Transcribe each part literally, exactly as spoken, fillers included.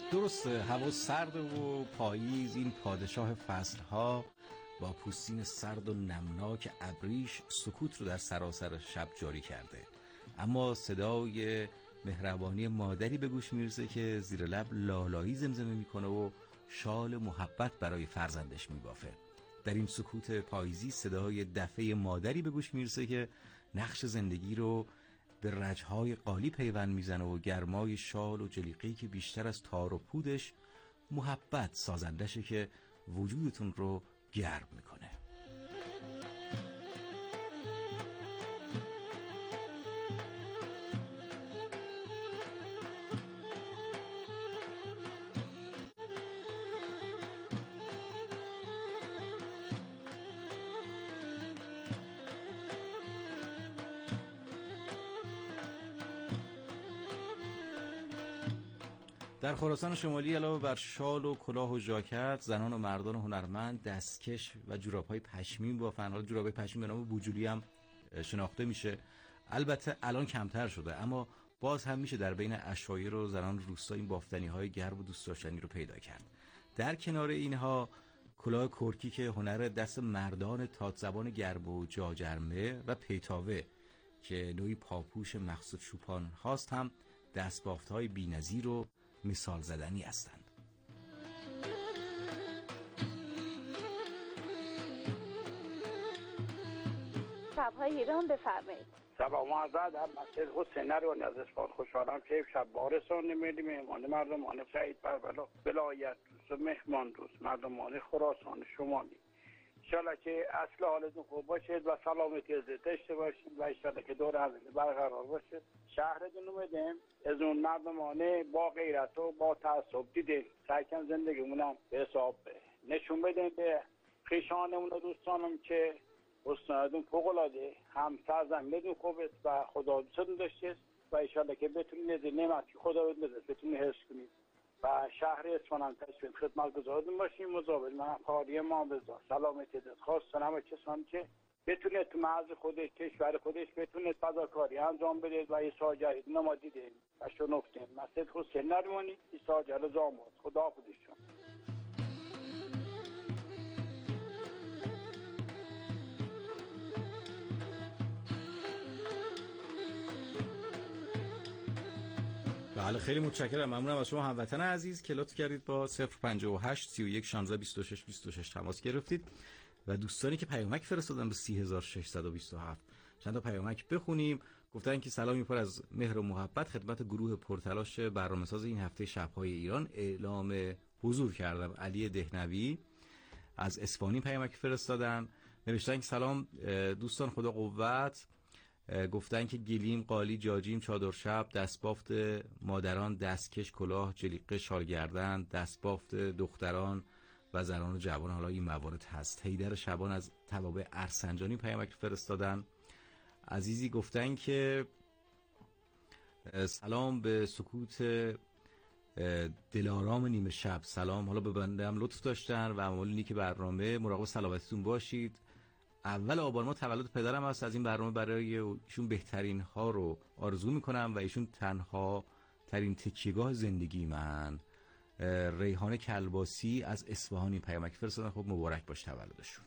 درسته، هوا سرد و پاییز، این پادشاه فصلها با پوستین سرد و نمناک ابریش سکوت رو در سراسر شب جاری کرده، اما صدای مهربانی مادری به گوش میرسه که زیر لب لالایی زمزمه میکنه و شال محبت برای فرزندش میبافه. در این سکوت پاییزی صدای دفه مادری به گوش میرسه که نقش زندگی رو به رجهای قالی پیوند میزنه و گرمای شال و جلیقه‌ای که بیشتر از تار و پودش محبت سازندشه که وجودتون رو گرم میکنه. در خراسان شمالی علاوه بر شال و کلاه و ژاکت، زنان و مردان و هنرمند دستکش و جوراب‌های پشمین بافن. حالا جوراب‌های پشمین به نام بوجولی هم شناخته میشه. البته الان کمتر شده، اما باز هم میشه در بین عشایر و زنان روستا این بافتنی‌های گرم و دوست داشتنی رو پیدا کرد. در کنار اینها کلاه کرکی که هنر دست مردان تات زبان گرب و جاجرمه و پیتاوه که نوعی پاپوش مخصوص چوپان هاست هم دستبافت‌های بی‌نظیر و مثال زدنی هستند. شب‌های ایران بفرمایید. سلام عرض ادب. مسجد حسین رو از اصفهان خوشحالم که شب بارستان نمیدیم مهمان مردمان سعید بربلا ولایت دوست و مهمان دوست مردمان خراسان شمالی. انشالله که اصل حالتون خوب باشید و سلامتی داشته باشید و انشالله که دور هم برقرار باشید. شهرتون اومدیم از اون مردمانه با غیرت و با تعصب دیدیم، سعی کن زندگیمونم به حساب نشون بدیم به خویشانمون و دوستانم که استانتون فوق‌العاده هم سرزمینتون خوبه و خدا دوستتون داشته و انشالله که بتونید از نعمتی خدا رو بتونید حفظ کنید و شهر اصفهان هم تشریف خدمت گزارتون باشیم. مزابل من قاری ما بزار سلامتی دست خواستن همه کسانی که بتونه تو مرز خودش کشور خودش بتونه فداکاری انجام بده و ایسا جهید ما دیدیم و شنفتیم. مسجد حسین نرمانی ایسا جل زاماد خدا حافظشون. بله خیلی متشکرم، ممنونم از شما هموطن عزیز که لطف کردید با صفر پنجاه و هشت سی و یک شانزده بیست و شش بیست و شش تماس گرفتید و دوستانی که پیامک فرستادن به سی هزار و ششصد و بیست و هفت چند تا پیامک بخونیم. گفتن که سلامی پر از مهر و محبت خدمت گروه پرتلاش برنامه‌ساز این هفته شب‌های ایران، اعلام حضور کردم. علی دهنوی از اصفهانی پیامک فرستادن، نوشتن که سلام دوستان خدا قوت، گفتن که گلیم، قالی، جاجیم، چادر شب، دستبافت مادران، دستکش، کلاه، جلیقه، شالگردن، دستبافت دختران و زنان و جوان. حالا این موارد هست. حیدر شبان از توابع ارسنجانی پیامک فرستادن. عزیزی گفتن که سلام به سکوت دلارام نیمه شب، سلام، حالا به بنده هم لطف داشتن و اعمال نیک برنامه، مراقب سلامتیتون باشید. اول آبان ما تولد پدرم هست، از این برنامه برای ایشون بهترین ها رو آرزو میکنم و ایشون تنها ترین تکیهگاه زندگی من. ریحان کلباسی از اصفهانی پیامک فرستادن، خب مبارک باش تولدشون.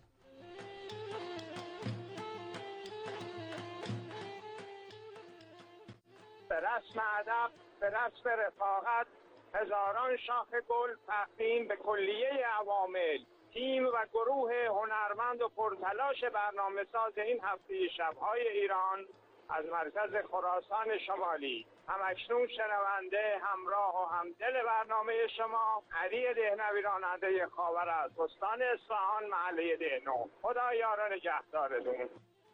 به رسم ادب، به رسم رفاقت، هزاران شاخ گل تقدیم به کلیه عوامل، تیم و گروه هنرمند و پرتلاش برنامه ساز این هفته شب‌های ایران از مرکز خراسان شمالی. همکنون شنونده، همراه و همدل برنامه شما علی دهنوی راننده خاور از استان اصفهان محله دهنو. خدا یار و نگهدارتون.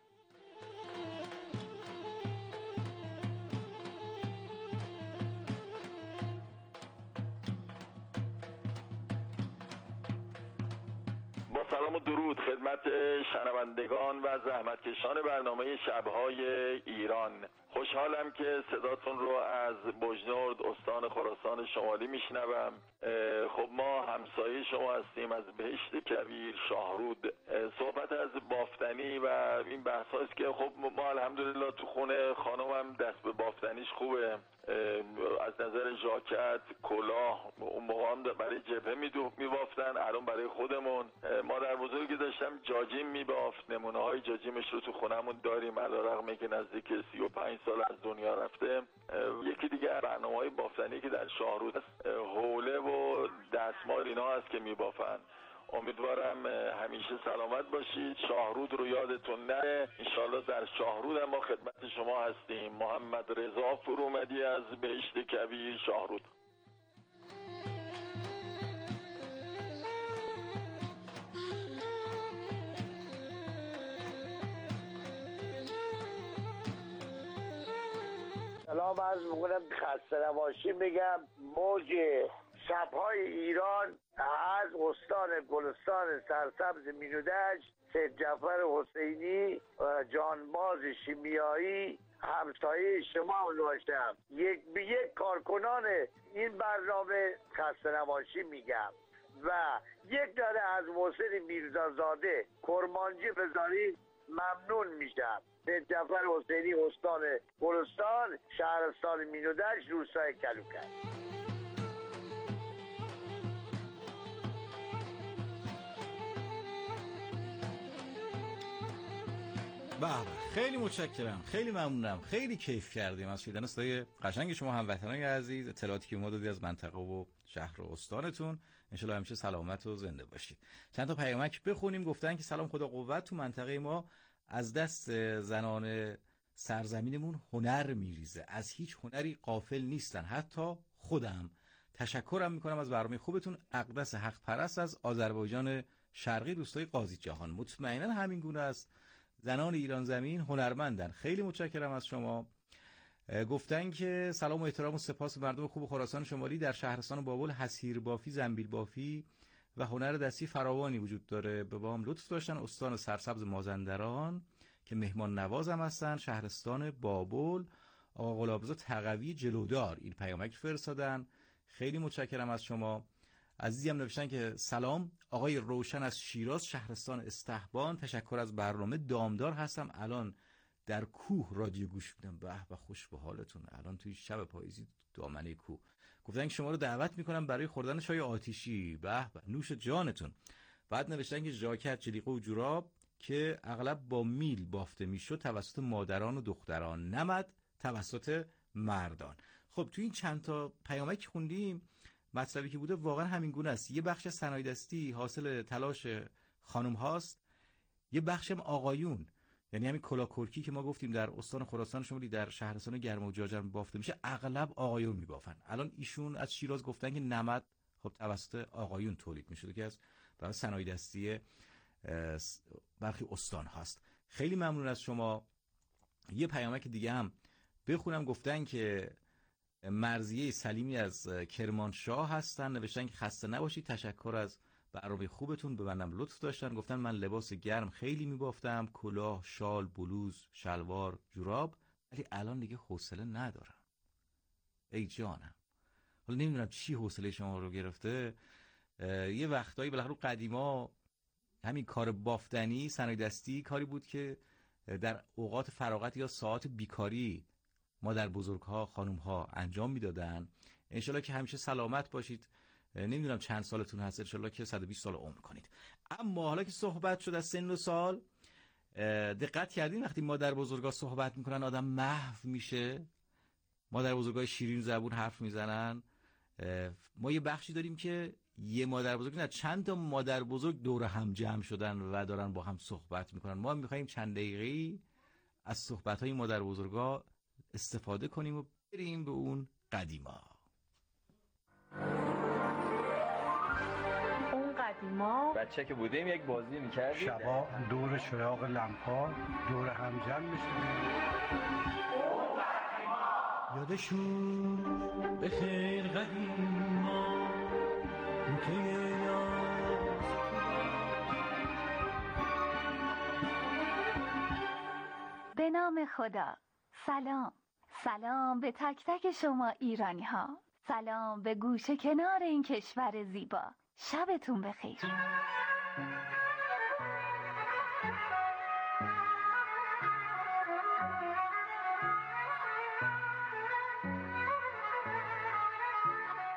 با سلام و درود خدمت شنوندگان و زحمتکشان برنامه شب‌های ایران. خوشحالم که صداتون رو از بجنورد استان خراسان شمالی میشنوم. خب ما همسایه شما هستیم، از بهشت کبیر شاهرود. صحبت از بافتنی و این بحث هاست که خب ما الحمدلله تو خونه خانمم دست به بافتنیش خوبه، از نظر ژاکت، کلاه اون موقع هم برای جبهه میبافتن، الان برای خودمون. مادر بزرگی داشتم جاجیم میبافت، نمونه های جاجیمش رو تو خونمون داریم، علیرغم که نزدیک سی و پنج سال از دنیا رفته. یکی دیگه برنامه های بافتنی که در شاهرود هست، حوله و دستمال اینا هست که میبافن. امیدوارم همیشه سلامت باشید. شاهرود رو یادتون نره. انشالله در شاهرود هم ما خدمت شما هستیم. محمد رضا فرومدی از بهشت کبیر، شاهرود. سلام عرض میکنم، خسته نباشی میگم. موج شب‌های ایران از استان گلستان سرسبز مینودشت، سید جعفر حسینی، جانباز شیمیایی، همسایه شما باشم، یک به یک کارکنان این برنامه خسته نباشی میگم و یک داره از محسن میرزازاده کرمانجی بذارید ممنون میشم. سید جعفر حسینی، استان گلستان، شهرستان مینودشت، روستای کلوکر. بله، خیلی متشکرم، خیلی ممنونم، خیلی کیف کردیم از شنیدن صدای قشنگ شما هموطنان عزیز. اطلاعاتی که ما دادید از منطقه و شهر و استانتون، انشالله همیشه سلامت و زنده باشید. چند تا پیامک بخونیم. گفتن که سلام، خدا قوت، تو منطقه ما از دست زنان سرزمینمون هنر میریزه، از هیچ هنری غافل نیستن، حتی خودم. تشکرم میکنم از برنامه خوبتون. اقدس حق پرست از آذربایجان شرقی، روستای قاضی جهان. مطمئنا همین گونه است، زنان ایران زمین هنرمندن. خیلی متشکرم از شما. گفتن که سلام و احترام و سپاس مردم خوب خراسان شمالی. در شهرستان بابل حصیر بافی، زنبیل بافی و هنر دستی فراوانی وجود داره. به با هم لطف داشتن. استان سرسبز مازندران که مهمان نوازم هستن، شهرستان بابل. آقا غلامرضا تقوی جلودار این پیامک فرستادن. خیلی متشکرم از شما. عزیزی هم نوشتن که سلام، آقای روشن از شیراز، شهرستان استحبان. تشکر از برنامه. دامدار هستم، الان در کوه رادیو گوش میدم. به به، خوش به حالتون الان توی شب پاییزی دامنه کوه. گفتن که شما رو دعوت میکنم برای خوردن چای آتیشی. به به، نوش جانتون. بعد نوشتن که ژاکت، جلیقه و جوراب که اغلب با میل بافته میشد توسط مادران و دختران، نمد توسط مردان. خب تو این چند تا پیامک خوندیم، مطلبی که بوده واقعا همین گونه است. یه بخش صنایع دستی حاصل تلاش خانم هاست، یه بخش هم آقایون. یعنی همین کلاکرکی که ما گفتیم در استان خراسان شمالی، در شهرستان گرم و جاجم بافته میشه، اغلب آقایون میبافن. الان ایشون از شیراز گفتن که نمد خب توسط آقایون تولید میشه که از برای صنایع دستی برخی استان هاست. خیلی ممنون از شما. یه پیامک دیگه هم بخونم. گفتن که مرضیه سلیمی از کرمانشاه هستن. نوشتن که خسته نباشید، تشکر از برنامه خوبتون، به منم لطف داشتن. گفتن من لباس گرم خیلی میبافتم، کلاه، شال، بلوز، شلوار، جوراب، ولی الان دیگه حوصله ندارم. ای جانم، حالا نمیدونم چی حوصله شما رو گرفته. یه وقتایی بالاخره قدیما همین کار بافتنی، صنایع دستی کاری بود که در اوقات فراغت یا ساعات بیکاری مادر بزرگ‌ها، خانم‌ها انجام میدادن. انشالله که همیشه سلامت باشید. نمیدونم چند سالتون هست، انشالله که صد و بیست سال عمر کنید. اما حالا که صحبت شد از سن و سال، دقت کردین وقتی مادر بزرگا صحبت میکنن آدم محو میشه؟ مادر بزرگای شیرین زبون حرف میزنن. ما یه بخشی داریم که یه مادر بزرگ نه، چند تا مادر بزرگ دور هم جمع شدن و دارن با هم صحبت میکنن. ما میخوایم چند دقیقه‌ای از صحبت‌های مادر بزرگا استفاده کنیم و بریم به اون قدیما. اون قدیما بچه که بودیم یک بازی میکردیم، شبا دور چراغ لمپا دور هم جمع میشدیم. یادشون به خیر قدیما که یاد به نام خدا. سلام، سلام به تک تک شما ایرانی ها. سلام به گوشه کنار این کشور زیبا. شبتون بخیر.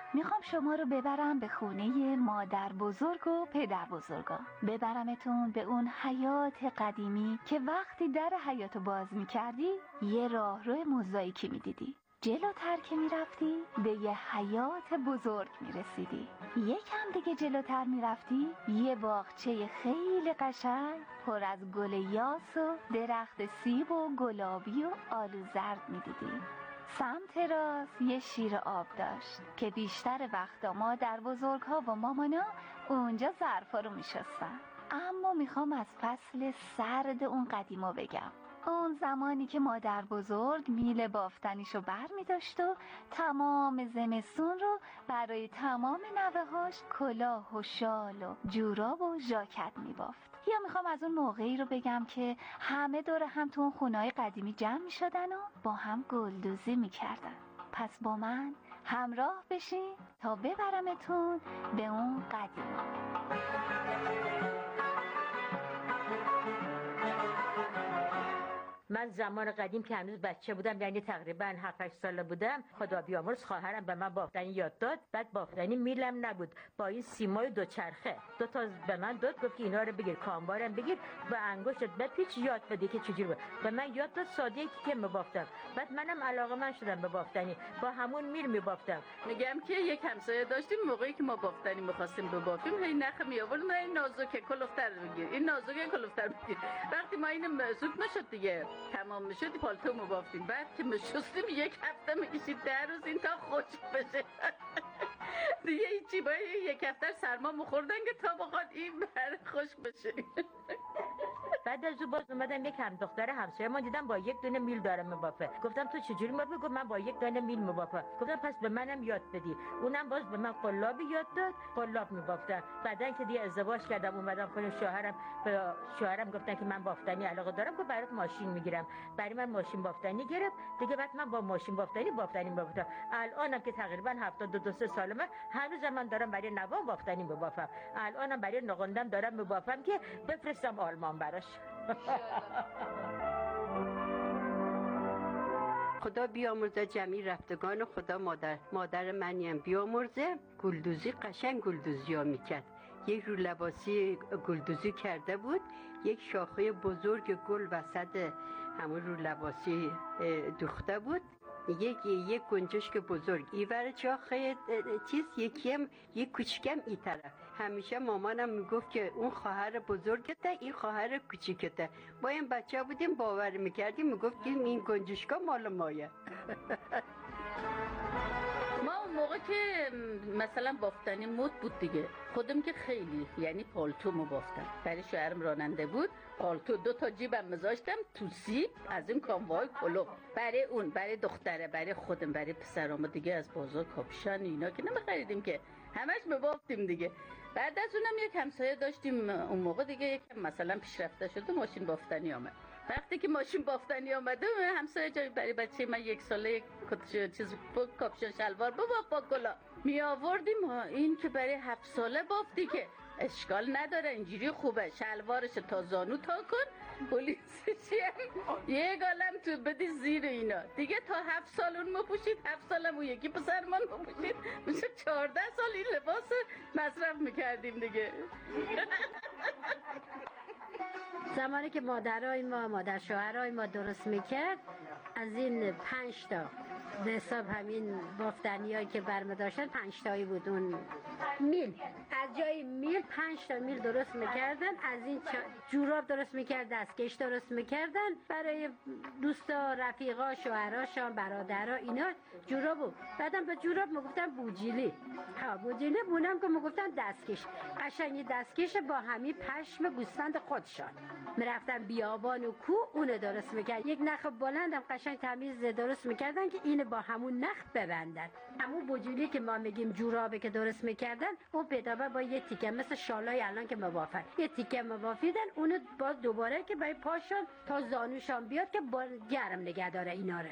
میخوام شما رو ببرم به خونه مادر بزرگ و پدر بزرگا. ببرمتون به اون حیات قدیمی که وقتی در حیاتو باز میکردی یه راهرو موزاییکی میدیدی. جلوتر که میرفتی به یه حیات بزرگ میرسیدی. یکم دیگه جلوتر میرفتی یه باغچه خیلی قشنگ پر از گل یاس و درخت سیب و گلابی و آلو زرد میدیدی. سمت راست یه شیر آب داشت که بیشتر وقتا مادر بزرگ‌ها و مامانا اونجا ظرفا رو میشستن. اما میخوام از فصل سرد اون قدیما بگم. اون زمانی که مادر بزرگ میل بافتنیشو بر می داشت و تمام زمستون رو برای تمام نوه‌هاش کلاه و شال و جوراب و ژاکت می بافت. یا میخوام از اون موقعی رو بگم که همه دور هم تو اون خونه‌های قدیمی جمع می شدن و با هم گلدوزی می کردن. پس با من همراه بشین تا ببرمتون به اون قدیما. من زمان قدیم که هنوز بچه بودم، یعنی تقریبا هفت هشت ساله بودم، خدا بیامرز خواهرم به من بافتنی یاد داد. بعد بافتنی میلم نبود، با این سیمای دوچرخه دو تا به من داد، گفت که اینا رو بگیر، کامبارم بگیر، با انگشتت بپیچ یاد بده که چجوری بود. به من یاد داد ساده که میبافتم. بعد منم علاقه من شدم به بافتنی، با همون میل میبافتم. میگم که یک همسایه داشتیم، موقعی که ما بافتنی می‌خواستیم ببافیم هی نخ میآورد، من این نازک کلفتر بگیر، این نازک کلفتر بگیر. وقتی ما اینو زود نشد دیگه تمام میشد پالتو مو بافتیم. بعد که میشستیم یک هفته میکشید در روز این تا خشک بشه. دیگه هیچی، باید یک هفته سرما مخوردن که تا بخواد این بر خشک بشه. بعد از اون باز اومدم یک هم دختر همسایه ما دیدم با یک دونه میل داره میبافه. گفتم تو چجوری میبافی؟ گفت من با یک دونه میل میبافم. گفتم پس به منم یاد بدی. اونم باز به من قلابی یاد داد، قلاب میبافتم. بعدن که دیگه ازدواج کردم اومدم خونه شوهرم، به شوهرم گفتن که من بافتنی علاقه دارم، که برات ماشین میگیرم. برای من ماشین بافتنی گرفت دیگه. بعد من با ماشین بافتنی بافتنی میبافتم. الانم که تقریبا هفتاد و دو سه سالمه، هنوز من دارم برای نوام بافتنی میبافم. الانم برای نقندم دارم میبافم که بفرستم آلمان براش. خدا بیامرزه جمعی رفتگان، خدا مادر مادر منیم بیامرزه. گلدوزی قشنگ گلدوزی ها میکرد. یک رو لباسی گلدوزی کرده بود، یک شاخه بزرگ گل وسط همون رو لباسی دوخته بود، یک یک گنجشک بزرگ ایور شاخه چیز، یکیم یک کوچیکم این طرف. همیشه مامانم میگفت که اون خواهر بزرگته، این خواهر کوچیکته. با این بچه بودیم باور میکردیم، میگفت که این گنجشکا مال مایه. ما اون موقع که مثلا بافتنی مد بود دیگه، خودم که خیلی یعنی پالتو مو بافتم. برای شوهرم راننده بود، پالتو دو تا جیبم میذاشتم تو سیب از این کاموای کلوب. برای اون، برای دختره، برای خودم، برای پسرام دیگه از بازار کاپشن اینا که نمیخریدیم که، همش میبافتیم دیگه. بعد از اونم یک همسایه داشتیم اون موقع دیگه، یکم مثلا پیشرفته شد و ماشین بافتنی آمد. وقتی که ماشین بافتنی آمده، همسایه جای برای بچه من یک ساله یک چیز کاپشن شلوار بباف با کلا می آوردیم. این که برای هفت ساله بافتی که اشکال نداره، اینجوری خوبه، شلوارش تا زانو تا کن، پلیسشی هم یک عالم تو بدی زیر اینا دیگه. تا هفت سال اون ما پوشید، هفت سالم اون یکی پسرمان ما پوشید، میشه چهارده سال این لباس مصرف میکردیم دیگه. زمانی که مادرای ما، مادر شوهرای ما درست میکرد، از این پنج تا به حساب همین بافتنیایی که برمی داشتن پنج تایی بود. اون میل، از جای میل پنج تا میل درست میکردن. از این جوراب درست میکرد، دستکش درست میکردن برای دوستا، رفیقا، شوهراشان، برادرها، اینا جوراب بود. بعدم به جوراب میگفتن بوجیلی. ها بوجیلی بونم که میگفتن دستکش. قشنگی دستکش با همین پشم گوسفند خودشان میرفتن بیابان و کو اونو درست میکرد. یک نخ بلندم قشنگ تمیز درست میکردن که اینو با همون نخ ببندن. همون بوجیلی که ما میگیم جورابه که درست میکردن، اون پیدابه با یه تیکه مثل شالای الان که مبافن، یه تیکه مبافیدن، اونو باز دوباره که برای پاشون تا زانوشان بیاد که با گرم نگه داره اینا رو.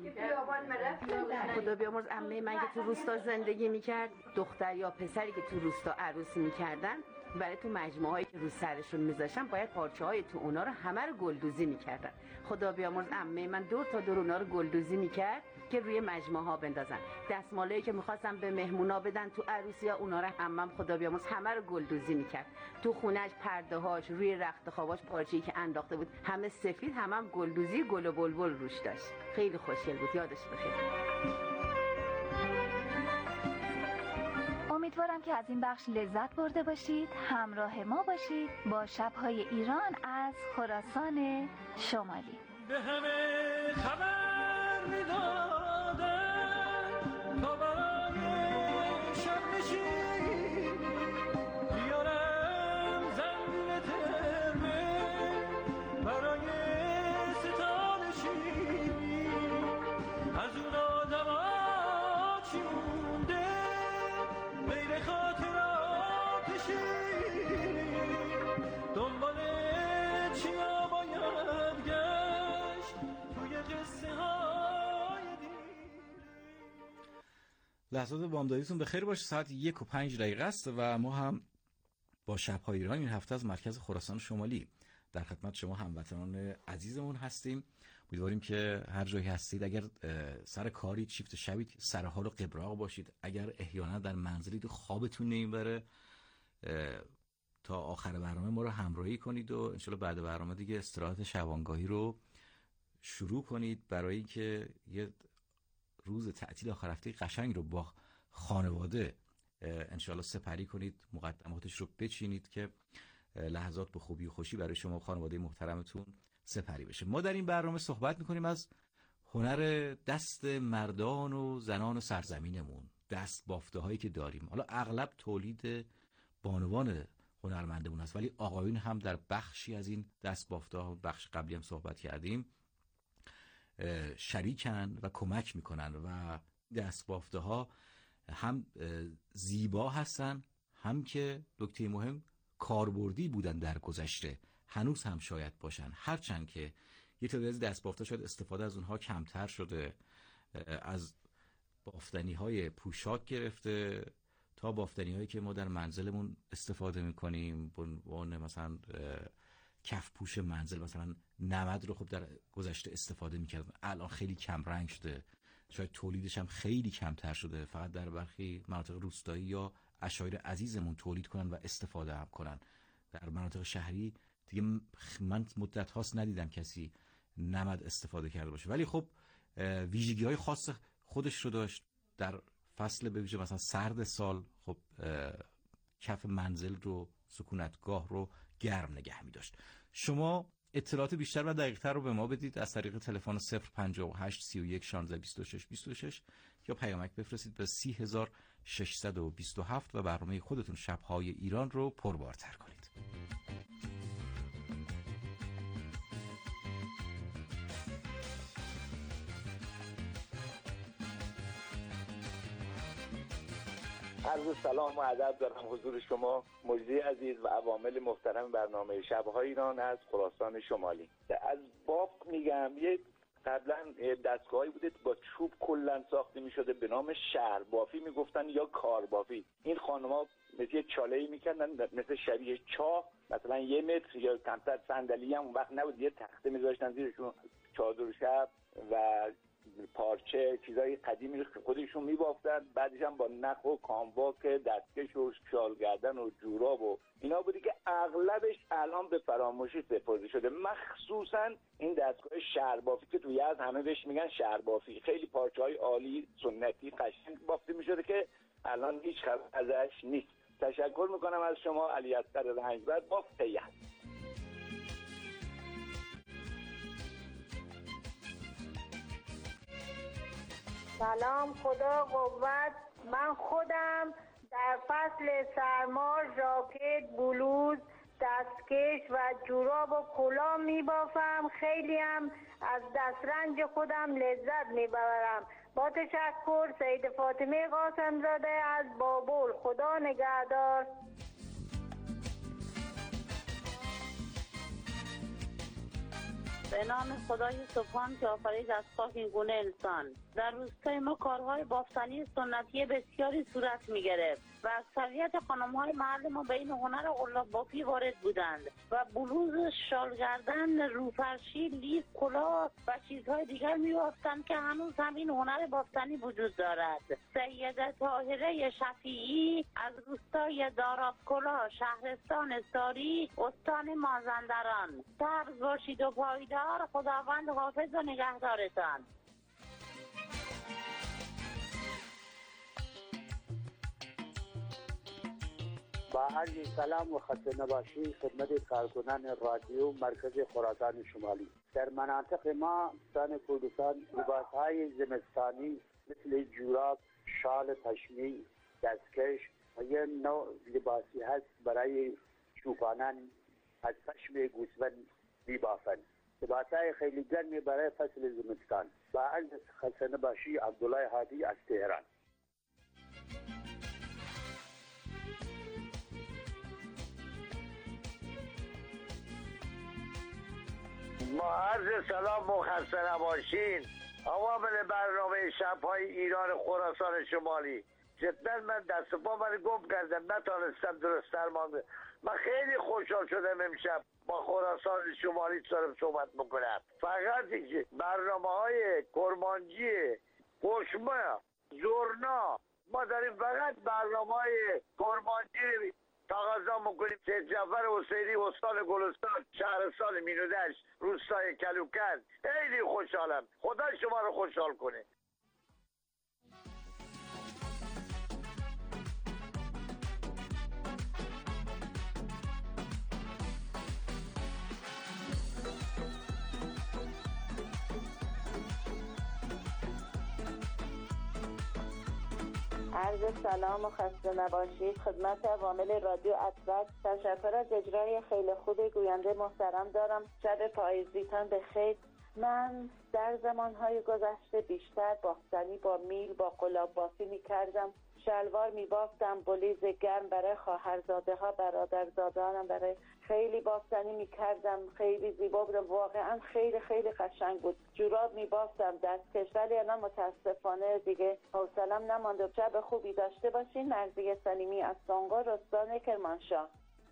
خدا بیامرز عمه من که تو روستا زندگی میکرد، دختر یا پسری که تو روستا عروسی میکردن، برای تو مجموعه هایی که رو سرشون میذاشتن باید پارچه های تو اونا رو همه رو گلدوزی میکردن. خدا بیامرز عمه من دور تا دور اونا رو گلدوزی میکرد. که روی مجموعه ها بندازن. دستمالایی که می‌خواستن به مهمونا بدن تو عروسی ها، اونا رو عمم خدا بیامرز همه رو گلدوزی میکرد. تو خونه‌اش پرده‌هاش، روی رخت خواباش پارچه‌ای که انداخته بود همه سفید، همه هم گلدوزی گل و بلبل روش داشت. خیلی خوشگل بود، یادش بخیر. امیدوارم که از این بخش لذت برده باشید. همراه ما باشید با شب‌های ایران از خراسان شمالی. به همه خبر میدادن تا برای شب نشین بیارم زنبیل ترمه برای ستاره شیرین. از اون آدم چی مونده غیر خاطراتشی، دنبال چیا باید گشت توی قصه های دیر. لحظات بامدادیتون بخیر باشه. ساعت یک و پنج دقیقه است و ما هم با شب‌های ایران این هفته از مرکز خراسان شمالی در خدمت شما هموطنان عزیزمون هستیم. امیدواریم که هر جایی هستید، اگر سر کاری شیفت شبید، سر حال و قبراق باشید. اگر احیانا در منزلید و خوابتون نمیبره، تا آخر برنامه ما رو همراهی کنید و انشالله بعد برنامه دیگه استراحت شبانگاهی رو شروع کنید، برای اینکه یه روز تعطیل آخر هفته قشنگ رو با خانواده انشالله سپری کنید، مقدماتش رو بچینید که لحظات به خوبی و خوشی برای شما و خانواده محترمتون سپری بشه. ما در این برنامه صحبت میکنیم از هنر دست مردان و زنان و سرزمینمون، دست بافته هایی که داریم. حالا اغلب تولید بانوان هنرمندمون هست، ولی آقایون هم در بخشی از این دست بافته ها، بخش قبلی هم صحبت کردیم، شریکن و کمک میکنن و دست بافته ها هم زیبا هستن، هم که نکته مهم کاربردی بودن در گذشته، هنوز هم شاید باشن، هرچند که یه تعدادی از دست بافته شاید استفاده از اونها کمتر شده، از بافتنی های پوشاک گرفته تا بافتنی هایی که ما در منزلمون استفاده میکنیم، به عنوان مثلا کف پوش منزل، مثلا نمد رو خب در گذشته استفاده میکردن، الان خیلی کم رنگ شده، شاید تولیدش هم خیلی کمتر شده، فقط در برخی مناطق روستایی یا عشایر عزیزمون تولید کنن و استفاده هم کنن. در مناطق شهری دیگه من مدت هاست ندیدم کسی نمد استفاده کرده باشه، ولی خب ویژگی های خاص خودش رو داشت. در فصل به ویژه مثلا سرد سال خب کف منزل رو، سکونتگاه رو گرم نگه می داشت. شما اطلاعات بیشتر و دقیق‌تر رو به ما بدید از طریق تلفن صفر پنجاه و هشت سی و یک شانزده بیست و شش بیست و شش یا پیامک بفرستید به سی و هزار و ششصد و بیست و هفت و برنامه خودتون شب‌های ایران رو پربارتر کنید. عرض سلام و ادب دارم حضور شما مجری عزیز و عوامل محترم برنامه شب‌های ایران از خراسان شمالی. از بافت میگم، یه قبلا دستگاهی بوده با چوب کلا ساخته میشده به نام شهر بافی میگفتن یا کار بافی. این خانم‌ها مثل یه چاله‌ای میکردن مثل شبیه چاه، مثلا یه متر یا کمتر، صندلی هم اون وقت نبود، یه تخته میذاشتن زیرشون، چادر شب و پارچه چیزای قدیمی رو خودشون میبافتن، بعدش هم با نخ و کامواک دستکش و شال گردن و جوراب و اینا بودی که اغلبش الان به فراموشی سپرده شده، مخصوصا این دستگاه شهربافی که توی از همه بهش میگن شهربافی. خیلی پارچه های عالی سنتی قشنگ بافته میشده که الان هیچ خبر ازش نیست. تشکر میکنم از شما. علی اصغر رنجبر، بافت یزد. سلام، خدا قوت. من خودم در فصل سرما ژاکت، بلوز، دستکش و جوراب و کلاه میبافم. خیلی هم از دسترنج خودم لذت میبرم. با تشکر. سید فاطمه قاسم زاده از بابل. خدا نگهدار. به نام خدای سبحان که آفرید از خاک این گونه انسان. در روستای ما کارهای بافتنی سنتی بسیاری صورت می گرفت و اکثریت خانم‌های محل ما به این هنر قلاب بافی وارد بودند و بلوز، شال گردن، روپرشی، لیف، کلاه و چیزهای دیگر می بافتند که هنوز هم این هنر بافتنی وجود دارد. سیده طاهره شفیعی از روستای دارابکلاه، شهرستان ساری، استان مازندران. سبز باشید و پایدار. خداوند حافظ و نگهدارتان. با عرض سلام و خسته نباشی خدمت کارکنان رادیو مرکز خراسان شمالی. در مناطق ما استان کردستان لباسهای زمستانی مثل جوراب، شال پشمی، دستکش و یه نوع لباسی هست برای چوپانان از پشم گوسفند میبافند. لباسهای خیلی گرمی برای فصل زمستان. با عرض خسته نباشی عبدالله هادی از تهران. با عرض سلام و خسته نباشین عوامل برنامه شب‌های ایران خراسان شمالی. جدا من دست پا من گم کردم، نتانستم درست درمان. من خیلی خوشحال شدم امشب با خراسان شمالی دارم صحبت میکنم. فقط که برنامه های کرمانجی، قشمه، زورنا، ما داریم فقط برنامه های کرمانجی تقاضا میکنیم. سید جعفر حسینی استان گلستان، شهرستان مینودشت، روستای کلوکن. خیلی خوشحالم. خدا شما رو خوشحال کنه. عرض سلام و خسته نباشید خدمت عوامل رادیو اطلس. تشکر از اجرای خیلی خوب گوینده محترم دارم. شب پاییزیتان به خیر. من در زمانهای گذشته بیشتر بافتنی با میل با قلاب بافی می کردم. شلوار می بافتم، بلیز گرم برای خواهرزاده ها، برادرزاده هانم برای خیلی بافتنی می کردم. خیلی زیبا بود، واقعا خیلی خیلی قشنگ بود. جوراب می بافتم، دستکش. ولی الان متاسفانه دیگه حوصله‌ام نمانده. شب خوبی داشته باشین. مرضیه سلیمی از سانقار، استان کرمانشاه.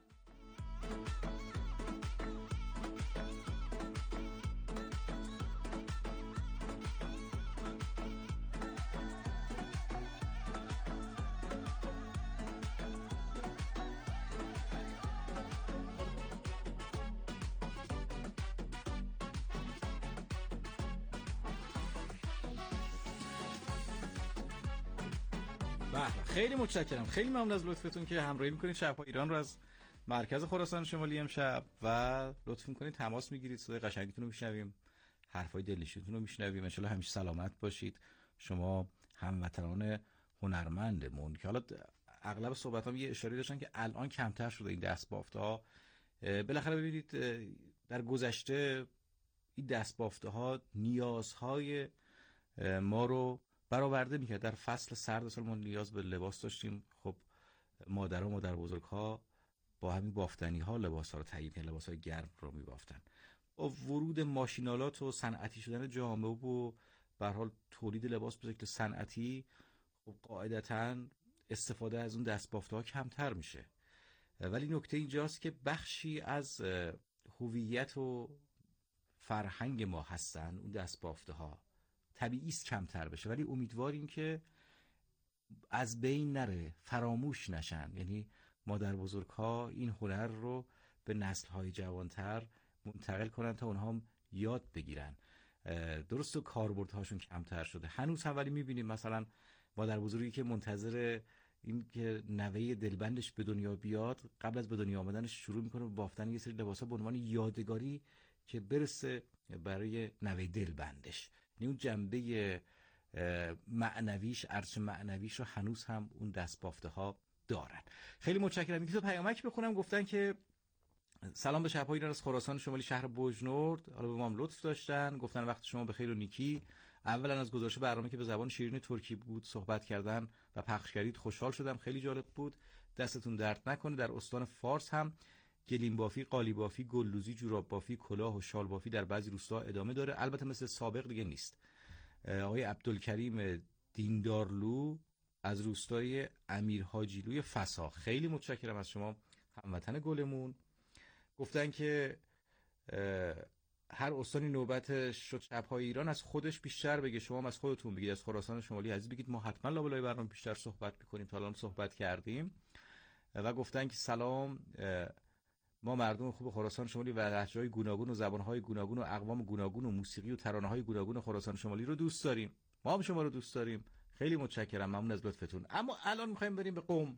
خیلی متشکرم. خیلی ممنون از لطفتون که همراهی میکنید شب‌های ایران رو از مرکز خراسان شمالی امشب و لطف میکنید تماس میگیرید، صدای قشنگتون رو میشنویم، حرفای دلنشینتون رو میشنویم. ان شاءالله همیشه سلامت باشید شما هموطنان هنرمندمون که حالا اغلب صحبتام یه اشاره داشتن که الان کمتر شده این دست‌بافت‌ها. بالاخره ببینید در گذشته این دست‌بافت‌ها نیازهای ما رو برآورده میکرد. در فصل سرد سال ما نیاز به لباس داشتیم. خب مادر و مادر بزرگ‌ها با همین بافتنی ها لباس ها رو تهیه می‌کردن، لباس های گرم رو می‌بافتن. با ورود ماشینالات و صنعتی شدن جامعه و به هر حال تولید لباس به شکل صنعتی، خب قاعدتاً استفاده از اون دست‌بافت‌ها کمتر میشه. ولی نکته اینجاست که بخشی از هویت و فرهنگ ما هستن اون دست‌بافت‌ها. طبیعی است کمتر بشه، ولی امیدواریم که از بین نره، فراموش نشن. یعنی مادر بزرگ‌ها این هنر رو به نسل‌های جوانتر منتقل کنن تا اونها هم یاد بگیرن. درست و کاربردهاشون کمتر شده هنوز هم، ولی می‌بینیم مثلا مادر بزرگی که منتظر این که نوه دلبندش به دنیا بیاد، قبل از به دنیا آمدنش شروع میکنه به بافتن یه سری لباسا به عنوان یادگاری که برسه برای نوه دلبندش. یعنی اون جنبه معنویش، ارش معنویش رو هنوز هم اون دست بافته ها دارن. خیلی متشکرم. یکی تو پیامک بخونم. گفتن که سلام به شب‌های ایران از خراسان شمالی شهر بوجنورد. حالا به ما هم لطف داشتن، گفتن وقت شما بخیر و نیکی. اولا از گزارش برنامه که به زبان شیرین ترکی بود صحبت کردن و پخش کردید خوشحال شدم، خیلی جالب بود. دستتون درد نکنه. در استان فارس هم گلیم بافی، قالی بافی، گلدوزی، جوراب بافی، کلاه و شال بافی در بعضی روستاها ادامه داره. البته مثل سابق دیگه نیست. آقای عبدالکریم دیندارلو از روستای امیر حاجیلوی فسا، خیلی متشکرم از شما هموطن گلمون. گفتن که هر استانی نوبتش شد شب‌های ایران از خودش بیشتر بگه، شما هم از خودتون بگید، از خراسان شمالی عزیز بگید، ما حتما لابلای برنامه بیشتر صحبت می‌کنیم، تا الان صحبت کردیم. و گفتن که سلام، ما مردم خوب خراسان شمالی و لهجه‌های گوناگون و زبان‌های گوناگون و اقوام گوناگون و موسیقی و ترانه‌های گوناگون خراسان شمالی رو دوست داریم. ما هم شما رو دوست داریم. خیلی متشکرم، ممنون از لطفتون. اما الان می‌خوایم بریم به قم.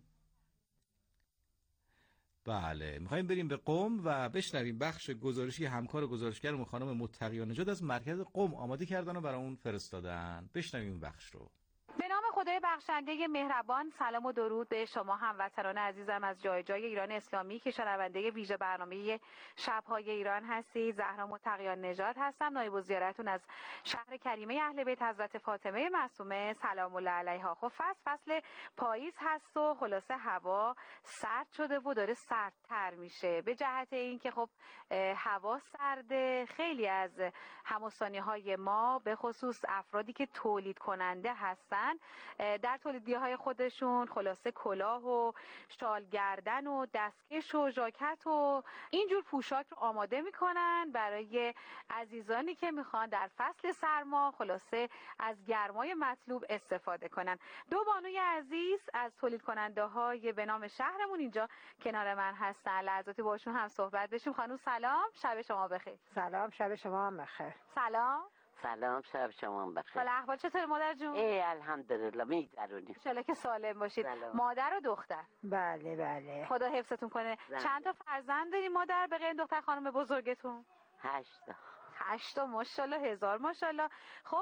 بله، می‌خوایم بریم به قم و بشنویم بخش گزارشی همکار گزارشگرمون خانم متقیان نژاد از مرکز قم آماده کردن و برای اون فرستادن. بشنویم این بخش رو. به نام خدای بخشنده مهربان، سلام و درود به شما هموطنان عزیزم از جای جای ایران اسلامی که شنونده ویژه برنامه شب‌های ایران هستید. زهرا متقیان نژاد هستم، نایب الزیارتون از شهر کریمه اهل بیت حضرت فاطمه معصومه سلام الله علیها. خب فصل فصل پاییز هست و خلاصه هوا سرد شده و داره سردتر میشه. به جهت این که خب هوا سرده، خیلی از همستانی‌های ما به خصوص افرادی که تولید کننده هستن در تولیدی‌های خودشون خلاصه کلاه و شال گردن و دستکش و ژاکت و اینجور پوشاک رو آماده میکنن برای عزیزانی که میخوان در فصل سرما خلاصه از گرمای مطلوب استفاده کنن. دو بانوی عزیز از تولید کننده های به نام شهرمون اینجا کنار من هستن، لحظاتی باشون هم صحبت بشیم. خانم سلام، شب شما بخیر. سلام، شب شما هم بخیر. سلام. سلام، شب شما هم بخیر. حال احوال چطور مادر جون؟ ای الحمدلله میگذرونیم. ان شاءالله که سالم باشید. سلام. مادر و دختر؟ بله بله. خدا حفظتون کنه. زنده. چند تا فرزند داری مادر به غیر دختر خانم بزرگتون؟ هشت تا. هشت تا، ماشاءالله، هزار ماشاءالله. خب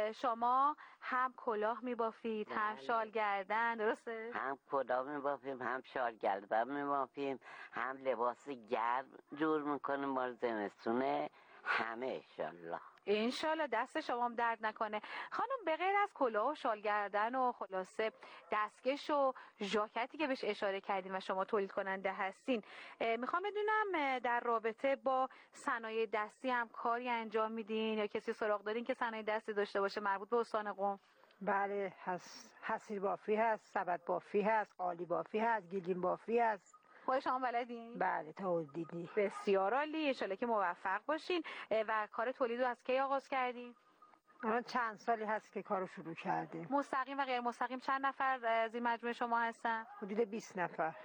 شما هم کلاه میبافید هم شال گردن، درسته؟ هم کلاه میبافیم هم شال گردن میبافیم هم لباس گرم جور میکنیم بار زمستونه، همه انشالله. انشالله دست شما هم درد نکنه. خانم به غیر از کلاه و شال گردن و خلاصه دستکش و ژاکتی که بهش اشاره کردین و شما تولید کننده هستین، میخوام بدونم در رابطه با صنایع دستی هم کاری انجام میدین یا کسی سراغ دارین که صنایع دستی داشته باشه مربوط به استان قم؟ بله هست، حصیر بافی هست، سبد بافی هست، قالی بافی هست، گلیم بافی هست. خود شما بلدین؟ بله تولیدی. بسیار عالی، ان شاءالله که موفق باشین. و کار تولید رو از کی آغاز کردین؟ الان چند سالی هست که کارو شروع کردیم. مستقیم و غیر مستقیم چند نفر از این مجموعه شما هستن؟ حدود بیست نفر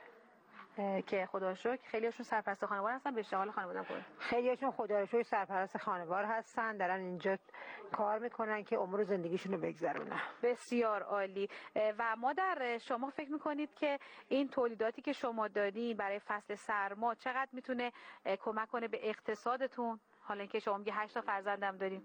که خدا رو شکر خیلیشون سرپرست خانوار هستن، به اشتغال خانواده خود. خیلیشون خدا رو شکر سرپرست خانوار هستن، دارن اینجا کار میکنن که عمر زندگیشون رو بگذرونن. بسیار عالی. و مادر شما فکر میکنید که این تولیداتی که شما دادین برای فصل سرما چقدر میتونه کمک کنه به اقتصادتون؟ حالا اینکه شما میگه هشت تا فرزندم داریم.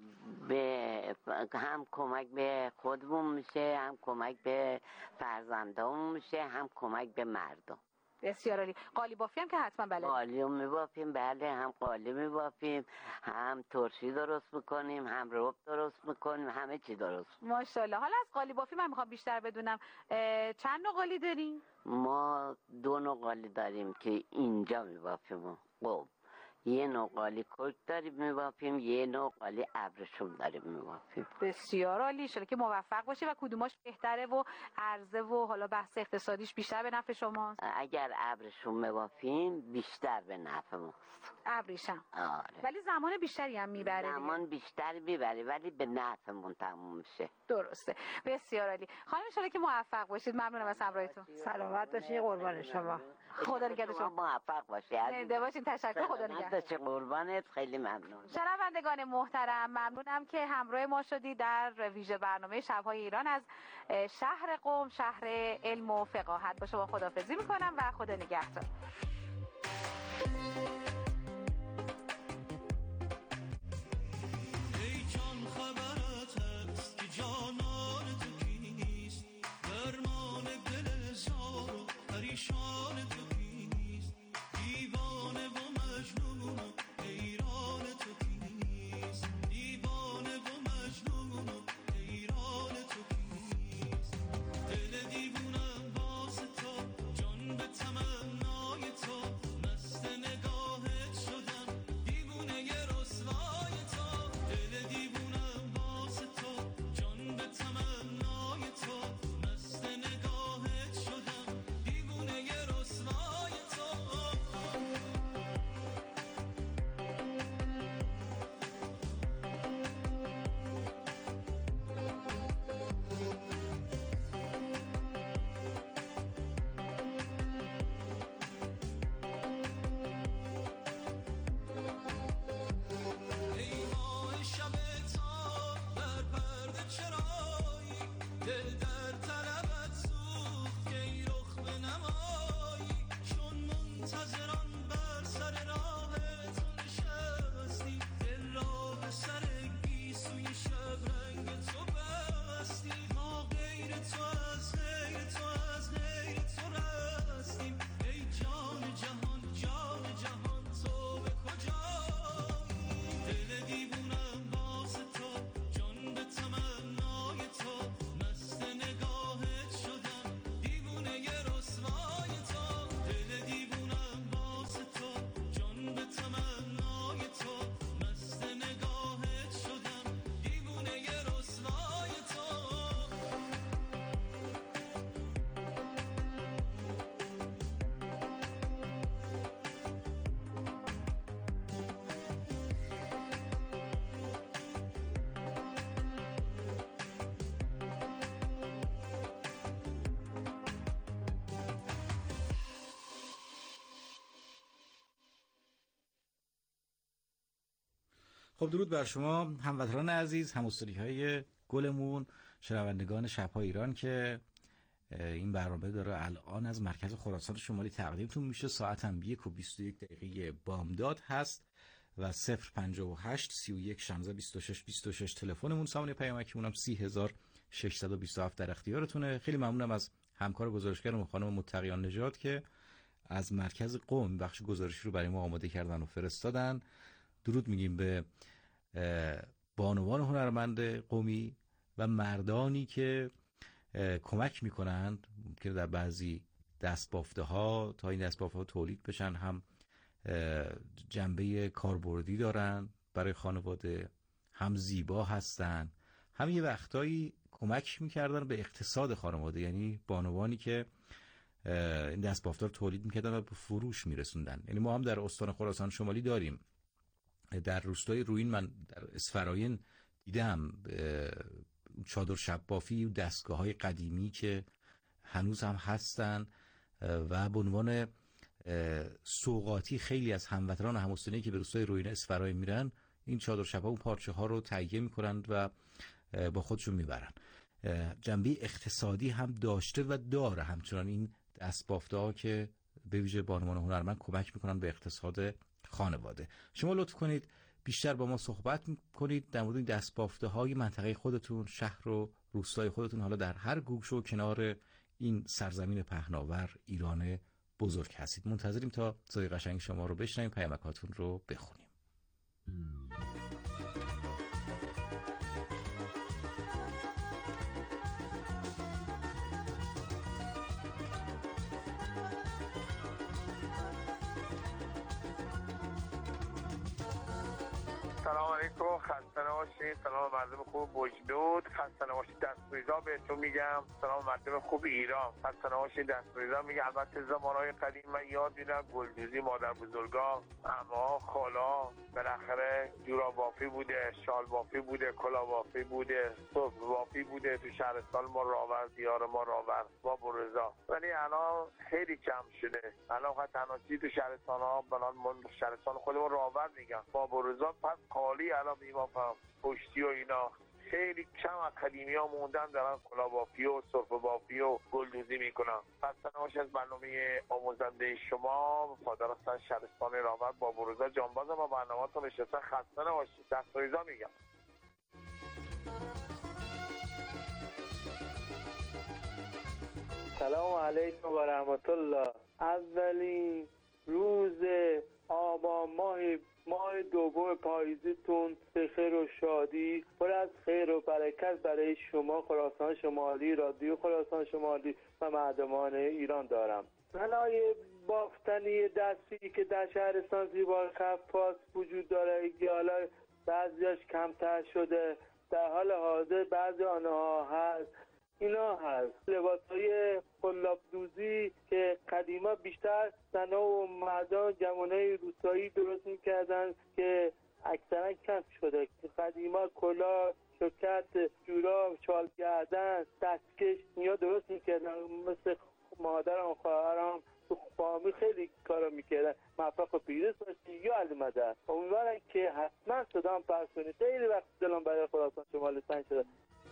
به هم کمک به خودمون میشه، هم کمک به فرزندامون میشه، هم کمک به مردم. بسیار عالی. قالی بافی هم که حتما بله. قالی هم میبافیم، بله، هم قالی میبافیم، هم ترشی درست میکنیم، هم رب درست میکنیم، همه چی درست. ماشاءالله. حالا از قالی بافی من میخوام بیشتر بدونم چند نوع قالی داریم؟ ما دو نوع قالی داریم که اینجا میبافیم. خب یه نوع قالی کرک داریم میبافیم، یه نوع قالی ابریشم داریم میبافیم. بسیار عالی، ان شاءالله که موفق باشی. و کدوماش بهتره و عرضه و حالا بحث اقتصادیش بیشتر به نفع شماست؟ اگر ابریشم میبافیم بیشتر به نفع ماست. ابریشم. آره. ولی زمان بیشتری هم میبره. زمان بیشتری میبره ولی به نفعمون تموم میشه. درسته. بسیار عالی. خانم ان شاءالله که موفق باشید. ممنونم از همراهیتون. سلامت باشید، قربان شما. خدا نگهدار شما. موفق باشید. زنده باشین. تشکر. خدا نگهدار. چه قربانت، خیلی ممنون. شنوندگان محترم، ممنونم که همراه ما شدید در ویژه برنامه شب‌های ایران از شهر قم، شهر علم و فقاهت. با شما خداحافظی میکنم و خدا نگهدار. دیوونم واسه تو، جان به تمنای تو، مست نگاه خب درود بر شما هموطنان عزیز، هم‌استادی‌های گلمون، شنوندگان شب‌های ایران که این برنامه داره الان از مرکز خراسان شمالی تقدیمتون میشه. ساعت هم یک و بیست و یک دقیقه بامداد هست و صفر پنجاه و هشت سی و یک شانزده بیست و شش بیست و شش تلفنمون، سامانه پیامکیمون هم سی هزار و ششصد و بیست و هفت در اختیارتونه. خیلی ممنونم از همکار گزارشگرم خانم متقیان نژاد که از مرکز قم بخش گزارشی رو برای ما آماده کردن و فرستادن. درود میگیم به بانوان هنرمند قمی و مردانی که کمک میکنند که در بعضی دستبافته ها تا این دستبافته ها تولید بشن هم جنبه کاربردی دارن برای خانواده، هم زیبا هستن، هم یه وقتایی کمک میکردن به اقتصاد خانواده، یعنی بانوانی که این دستبافته رو تولید میکردن و به فروش میرسوندن. یعنی ما هم در استان خراسان شمالی داریم، در روستای روین من در اسفراین دیدم چادر شب بافی و دستگاه های قدیمی که هنوز هم هستن و به عنوان سوغاتی خیلی از هموطنان و هم‌استادانی که به روستای روین اسفراین میرن این چادر شب و پارچه ها رو تهیه میکنند و با خودشون میبرن. جنبه اقتصادی هم داشته و داره همچنان این دستبافته ها که به ویژه بانوان هنرمند کمک میکنن به اقتصاد خانواده. شما لطف کنید بیشتر با ما صحبت کنید در مورد این دستبافته های منطقه خودتون، شهر و روستای خودتون، حالا در هر گوشه و کنار این سرزمین پهناور ایران بزرگ هستید. منتظریم تا صدای قشنگ شما رو بشنویم، پیامکاتون رو بخونیم. سلام علیکم، خسته نباشید. سلام مردم خوب بوجنود، خسته نباشید. دستوریزا بهتون میگم. سلام مردم خوب ایران، خسته نباشید. دستوریزا میگم. البته زمانهای قدیم من یاد میدم گلدوزی مادر بزرگا، عموها، خالا، بالاخره جوراب بافی بوده، شال بافی بوده، کلاه بافی بوده، صبح بافی بوده. تو شهرستان ما راور، دیار ما راور با برزا، ولی الان خیلی کم شده. الان فقط تنها چیزی تو شهرستان ها بلان شهرستان خودمون راور میگم با برزا پس خالی. الان میبافم پشتی و اینا خیلی کم از قدیمی ها موندن دارن کلاه بافی و سرفه بافی و گلدوزی میکنن. خسته نباشید از برنامه آموزنده شما. فادر هستن شهرستان راور با بروزا جانبازم و برنامه تون نشستن. خسته نباشید. دستوریزا میگم. سلام علیکم و رحمت الله. اولین روز آبان ماه ماه دوم پاییزیتون به خیر و شادی، پر از خیر و برکت برای شما خراسان شمالی، رادیو خراسان شمالی و مردمان ایران دارم. صنایع بافتنی دستی که در شهرستان زیبا خفاس وجود داره که حالا بعضیاش کمتر شده، در حال حاضر بعضی آنها هست، اینا هست. لباسهای قلاب دوزی که قدیما بیشتر زنها و مردان جوانای روستایی درست میکردن که اکثرا کم شده. قدیما کلاه، شکت، جوراب، شال گردن، دستکش اینا درست میکردن. مثل مادرم، خواهرم تو فامیل خیلی کارا میکردن. موفق و پیروز باشید. یا علی مدد. امیدوارم که حتما صدام پخش کنید. خیلی وقت دلم برای خراسان شمالی تنگ شده.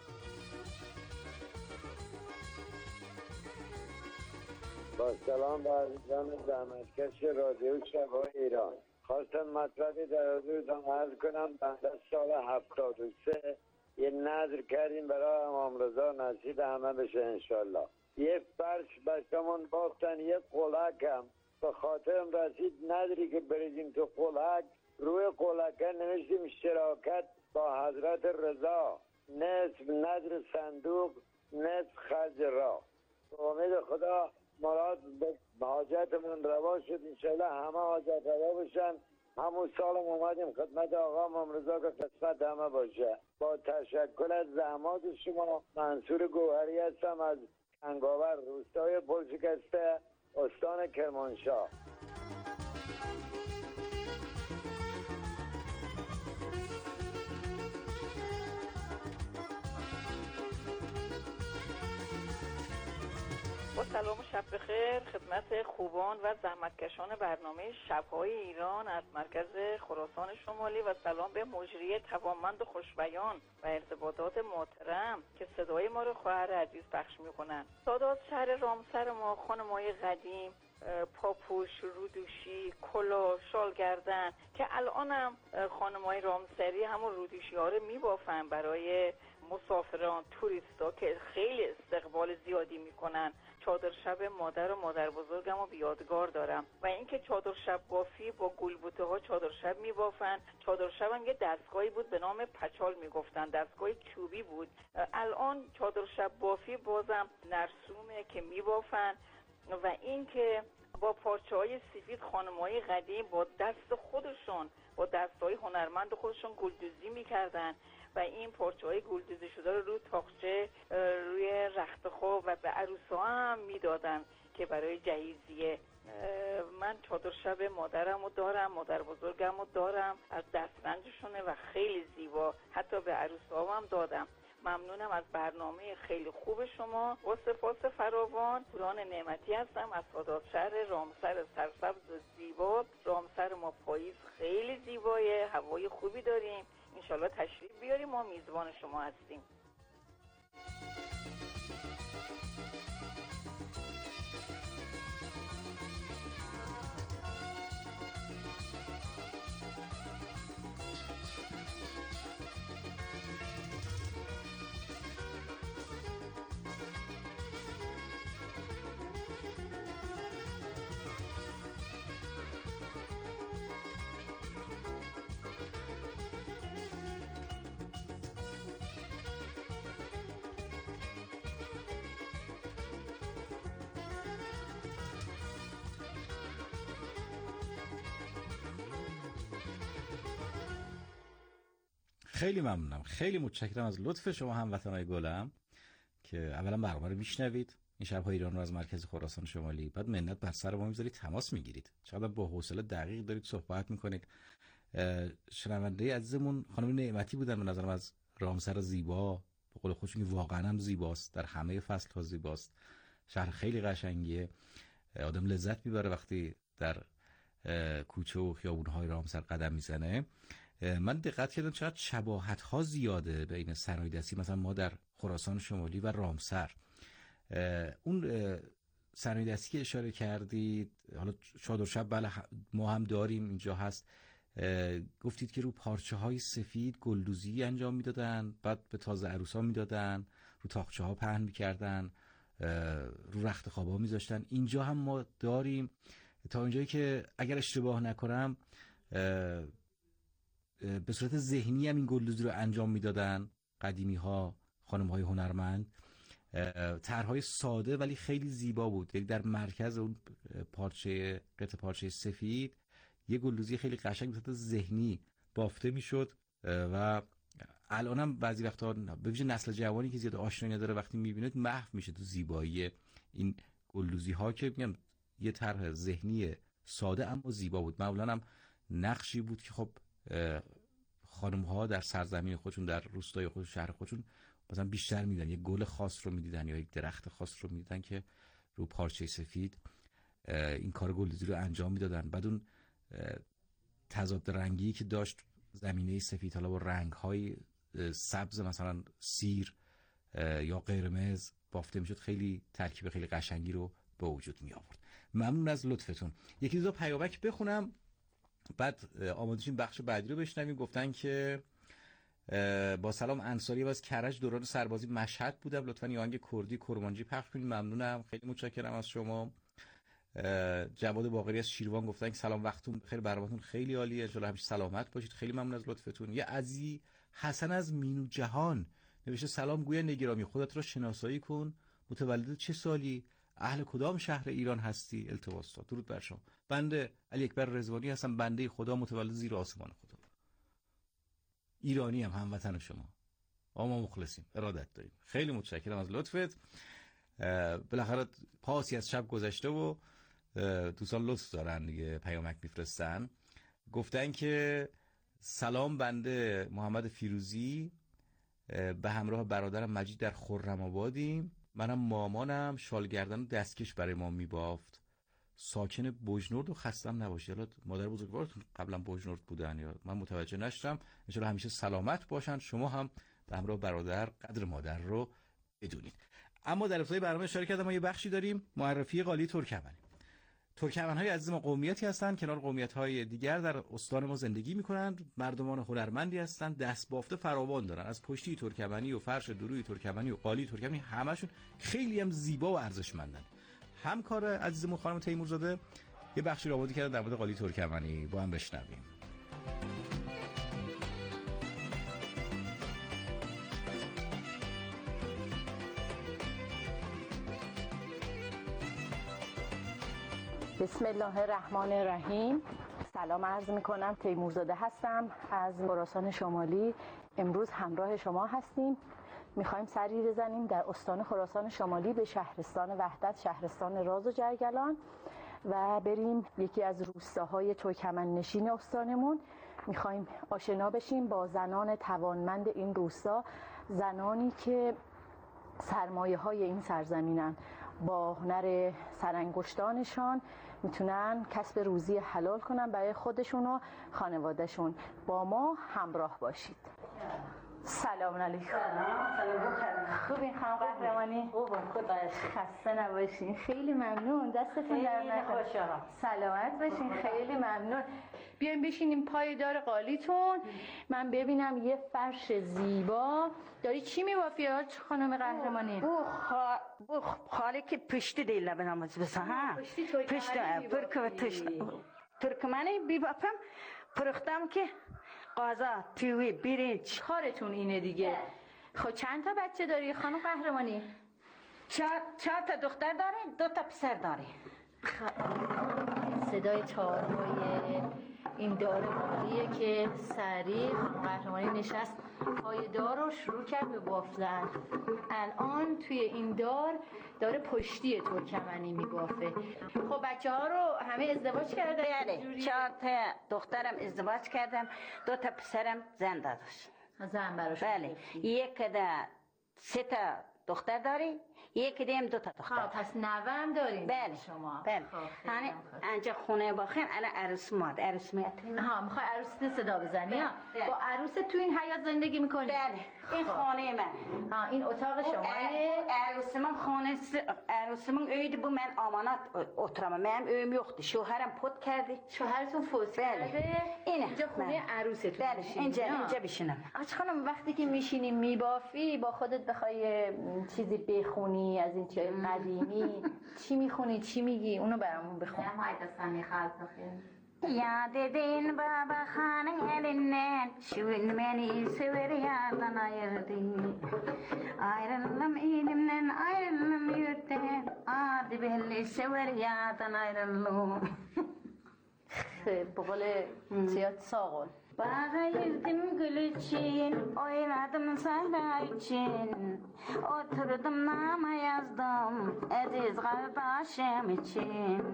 با سلام به عزیزان زحمتکش رادیو شب‌های ایران. خواستم مطلبی در حضورتان عرض کنم. بنده سال هفتاد و سه یه نذر کردیم برای امام رضا نصیب همه بشه انشالله. یه فرش بچه‌مون بافتن، یه قلعک هم به خاطرم رسید نذری که بریدیم تو قلعک، روی قلعک نوشتیم شراکت با حضرت رضا، نصف نذر صندوق، نصف خرج راه. به امید خدا مراد به حاجتمون روا شد. انشالله همه حاجت روا بشن. همون سال اومدیم خدمت آقا امام رضا که قسمت همه باشه. با تشکر از زحمات شما. منصور گوهری هستم از کنگاور، روستای پلشکسته، استان کرمانشاه. سلام و شب بخیر خدمت خوبان و زحمتکشان برنامه شب‌های ایران از مرکز خراسان شمالی و سلام به مجری توانمند و خوشبیان و ارتباطات محترم که صدای ما رو خواهر عزیز پخش می‌کنن. سادات شهر رامسر ما خانم‌های قدیم پاپوش، رودوشی، کلاه، شال گردن که الانم خانم‌های رامسری همون رودوشی ها رو میبافن برای مسافران، توریستا که خیلی استقبال زیادی میکنن. چادر شب مادر و مادر بزرگم رو بیادگار دارم و اینکه چادر شب بافی با گلبوته ها چادر شب میبافن. چادر شب هم یه دستگاهی بود به نام پچال میگفتن، دستگاه چوبی بود. الان چادر شب بافی بازم نرسومه که میبافن و اینکه با پارچه های سفید خانم‌های قدیم با دست خودشون با دست‌های هنرمند خودشون گلدوزی میکردن و این پارچه های گلدوزی شده رو روی تاقچه روی رخت خواب و به عروسا هم میدادن که برای جهیزیه. من چادر شب مادرم رو دارم، مادر بزرگم رو دارم، از دسترنجشونه و خیلی زیبا، حتی به عروسا هم دادم. ممنونم از برنامه خیلی خوب شما. با سپاس فراوان. پوران نعمتی هستم از سادات شهر رامسر سرسبز و زیبا. رامسر ما پاییز خیلی زیبایه، هوای خوبی داریم. انشالله تشریف بیاریم، ما میزبان شما هستیم. خیلی ممنونم، خیلی متشکرم از لطف شما هموطنای گلم که اولا برنامه رو میشنوید، این شب‌های ایران رو از مرکز خراسان شمالی، بعد منت بر سر ما میذارید، تماس میگیرید، چقدر با حوصله دقیق دارید صحبت میکنید. شنونده عزیزمون خانم نعمتی بودن به نظرم از رامسر زیبا، به قول خودشون واقعا هم زیباست، در همه فصل‌ها زیباست. شهر خیلی قشنگیه، آدم لذت میبره وقتی در کوچه و خیابون‌های رامسر قدم میزنه. من دقت کردم چقدر شباهت‌ها زیاده بین صنایع‌دستی مثلا ما در خراسان شمالی و رامسر. اون صنایع‌دستی که اشاره کردید، حالا چادر شب بله ما هم داریم اینجا هست، گفتید که رو پارچه‌های سفید گلدوزی انجام میدادن، بعد به تازه عروسا میدادن، رو تاقچه‌ها پهن میکردن، رو رخت خوابا میذاشتن. اینجا هم ما داریم، تا اونجایی که اگر اشتباه نکنم به صورت ذهنی هم این گلدوزی رو انجام میدادن قدیمی ها، خانم های هنرمند. طرحهای ساده ولی خیلی زیبا بود، یعنی در مرکز اون پارچه قطعه پارچه سفید یه گلدوزی خیلی قشنگ به صورت ذهنی بافته میشد و الانم بعضی وقتا به ویژه نسل جوانی که زیاد آشنایی نداره وقتی میبینید محو میشه تو زیبایی این گلدوزی ها که میگم یه طرح ذهنی ساده اما زیبا بود. معمولا هم نقشی بود که خب خانم ها در سرزمین خودشون، در روستای خود، شهر خودشون مثلا بیشتر میدن، یک گل خاص رو میدیدن یا یک درخت خاص رو میدیدن که رو پارچه سفید این کار گلدوزی رو انجام میدادن. بعد اون تضاد رنگی که داشت زمینه سفید حالا با رنگ های سبز مثلا سیر یا قرمز بافته میشد، خیلی ترکیب خیلی قشنگی رو به وجود می آورد. ممنون از لطفتون. یکی دو تا پیامک بخونم بعد آماده‌شیم بخش بعدی رو بشنویم. گفتن که با سلام، انصاری و از کرج دوران سربازی مشهد بودم، لطفاً یه آهنگ کردی کرمانجی پخش کنید. ممنونم، خیلی متشکرم از شما. جواد باقری از شیروان گفتن که سلام، وقتتون بخیر، برنامه‌تون خیلی عالیه، ان شاءالله همیشه سلامت باشید. خیلی ممنون از لطفتون. یه عزیز حسن از مینو جهان نوشته سلام گویا نگرامی، خودت را شناسایی کن، متولد چه سالی، اهل کدام شهر ایران هستی، التماس تا. درود بر شما. بنده علی اکبر رضوانی هستم، بنده خدا، متولد زیر آسمان خدا، ایرانی هم، هموطن شما. ما مخلصیم، ارادت داریم. خیلی متشکرم از لطفت. بالاخره پاسی از شب گذشته و دوستان لطف دارن دیگه پیامک میفرستن. گفتن که سلام، بنده محمد فیروزی به همراه برادرم مجید در خرم آبادیم، منم مامانم شال گردن و دستکش برای ما میبافت. ساکن بوجنورد و خستم نباشی. حالا مادر بزرگوارتون قبلا بوجنورد بودن یا من متوجه نشدم. ان شاءالله همیشه سلامت باشن. شما هم به همراه برادر قدر مادر رو بدونید. اما در ابتدای برنامه اشاره کردم ما یه بخشی داریم معرفی قالی ترکمنی. ترکمن‌های عزیز ما قومیتی هستند کنار قومیت‌های دیگر در استان ما زندگی می‌کنند. مردمان هنرمندی هستند، دست‌بافته فراوان دارن. از پشتی ترکمنی و فرش دروی ترکمنی و قالی ترکمنی همشون خیلی هم زیبا و ارزشمندن. همکار عزیزمون خانم تیمورزاده یه بخشی رو آماده کرده در مورد قالی ترکمنی، با هم بشنویم. بسم الله الرحمن الرحیم. سلام عرض میکنم، تیمورزاده هستم از خراسان شمالی. امروز همراه شما هستیم، میخوایم سری بزنیم در استان خراسان شمالی به شهرستان وحدت، شهرستان راز و جرگلان و بریم یکی از روستاهای ترکمن نشین استانمون. میخوایم آشنا بشیم با زنان توانمند این روستا، زنانی که سرمایه های این سرزمینن. با هنر سرانگشتانشان میتونن کسب روزی حلال کنن برای خودشون و خانوادهشون. با ما همراه باشید. سلام علیکم. سلام. خوبین خانم قهرمانی؟ خوبم، خدا خسته نباشین. خیلی ممنون، دستتون در نکنه. سلامت باشین، خیلی ممنون. بیاین بشینیم پای دار قالیتون، من ببینم یه فرش زیبا. داری چی میبافی خانم قهرمانی؟ بو خا بو خاله که پشتی دیل بنامز بس ها. پشتی ترکمنی پشتی ترکمنی بیبافم. پرختم که قازا توی برنج. کارتون اینه دیگه. خب چند تا بچه داری خانم قهرمانی؟ چهار چهار تا دختر داره، دو تا پسر داره. صدای تارهای این دار مالیه که سریع قهرمانی نشست پای دار رو شروع کرد به بافتن. الان توی این دار داره پشتی ترکمنی میبافه. خب بچه ها رو همه ازدواج کرده؟ بله، چهار تا دخترم ازدواج کردم، دو تا پسرم زنده داشت. زن براش؟ بله، یک ده سه تا دختر داری، یک دیم دو تا دختر. خب پس نوام داریم بله شما. بله. هنه انجا خونه باخین الان عروس ماد عروس میاد. ها میخوای عروس صدا بزنی؟ ها با عروس تو این حیاط زندگی میکنی؟ بله. این خانه من. ها این اتاق شما. عروس من خانه عروس من اویدی بو من امانات oturamam. من اویم یختی. شوهرم پوت کردی. شوهرتون فوت کرده؟ اینه. اینجا خونه عروستون. بله اینجا اینجا بشینم. آج خانم وقتی که میشینی میبافی با خودت بخوای چیزی بخونی از این چیزای قدیمی چی میخونی چی میگی اونو برامون بخون. یاد دین بابا خانم elinden şuvin beni sever yardan ayırdı ayrıldım elimden ayrıldım yurttan adi belli sever yardan ayrıldım به قول زیاد ساقل. Bağırdım gül için, oynadım sahra için, oturdum nama yazdım, aziz kardeşim için.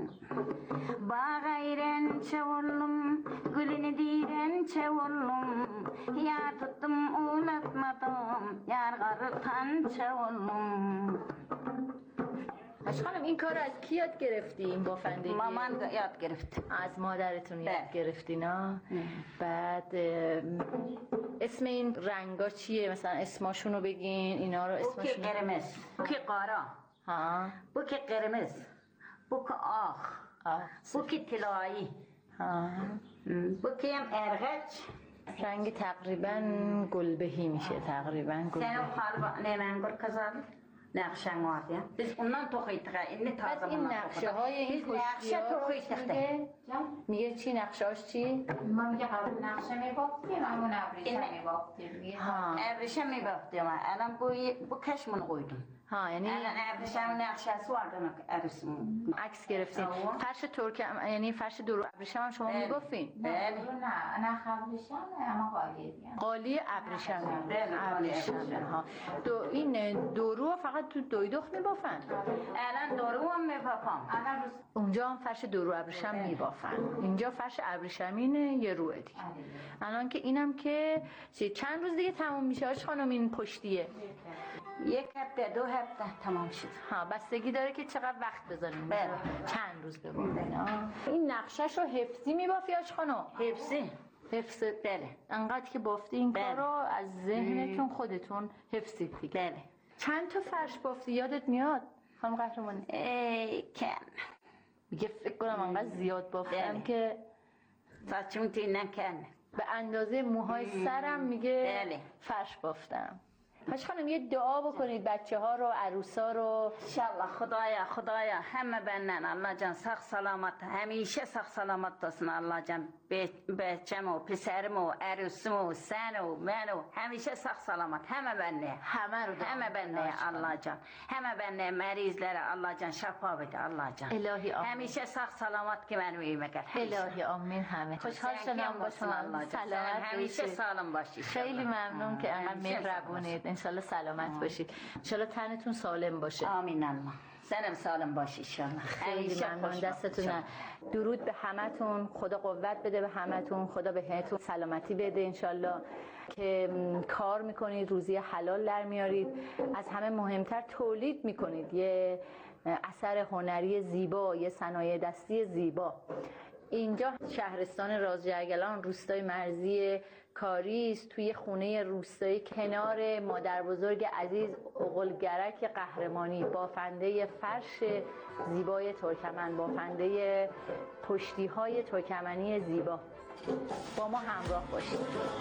Bağıren çavullum, gülünü diren çavullum, yar tuttum unutmadım, yar karıtan çavullum. آج خانم این کار از کی یاد گرفتی این بافندگی؟ مامان یاد گرفت. از مادرتون یاد گرفتی نه؟ بعد اسم این رنگا چیه؟ مثلا اسماشونو بگین اینا رو اسمشون. بوک قرمز، بوک قارا، ها، بوک قرمز، بوک آخ، بوک طلایی، ها، بوک هم ارغچ. رنگ تقریبا گلبهی میشه تقریبا. سنو خالبا نمانگور کزاوی. نقشه واردیم. biz ondan toxuyduq. İndi taze این نقشه های این نقشه toxuyduq. میگه چی نقشه‌اش چی؟ ما میگه قبل نقشه می‌بافتیم اما ابریشم می‌بافتیم. ها ابریشم می‌بافتیم. الان بو بو کشمون قویدم. ها یعنی الان ابریشم نقشه‌اش واردن ابریشم. عکس گرفتین. فرش ترکم یعنی فرش درو ابریشم هم شما می‌بافین؟ بله. نه نه ابریشم اما قالیه دیگه. قالی ابریشم. ابریشم ها. دو این درو فقط تو دویدخت می‌بافن. الان درو هم می‌بافم. اونجا هم فرش درو ابریشم می‌بافن. اینجا فرش ابریشمینه یه روه دیگه. الان که اینم که چند روز دیگه تموم میشه آج خانم این پشتیه؟ یک هفته دو هفته تمام شد. ها بستگی داره که چقدر وقت بذاریم. بله. چند روز بمونه. این نقشش رو حفظی میبافی آج خانم؟ حفظی. حفظ. بله. انقدر که بافتی این کار رو از ذهنتون خودتون حفظید دیگه. بله. چند تا فرش بافتی یادت میاد خانم قهرمانی؟ ای کم. میگه فکر کنم انقدر زیاد بافتم بله. که ساچمون تو نکن. به اندازه موهای سرم میگه بله. فرش بافتم. حاج خانم یه دعا بکنید بچه ها رو، عروسا رو. انشالله خدایا خدایا همه بنن الله جان سخ سلامت، همیشه سخ سلامت تاسن الله جان. بچم و پسرم و عروسم و سن و من و همیشه سخ سلامت همه بنه. همه رو همه بنه الله جان. همه بنه مریض لره الله جان شفا بده الله جان. الهی آمین. همیشه سخ سلامت که من وی مگر. الهی آمین. همه خوشحال شدم با شما. سلامت همیشه سالم باشید. خیلی ممنون که انقدر مهربونید. انشالله سلامت باشید. انشالله تنتون سالم باشه. آمین الله. سنم سالم باشی انشالله. خیلی ممنون. دستتون درود به همتون. خدا قوت بده به همتون. خدا بهتون سلامتی بده انشالله که کار میکنید، روزی حلال در میارید. از همه مهمتر تولید میکنید یه اثر هنری زیبا، یه صنایع دستی زیبا. اینجا شهرستان رازجرگلان، روستای مرزی کاریست، توی خونه روستایی کنار مادر بزرگ عزیز اغلگرک قهرمانی، بافنده فرش زیبای ترکمن، بافنده پشتی های ترکمنی زیبا. با ما همراه باشید.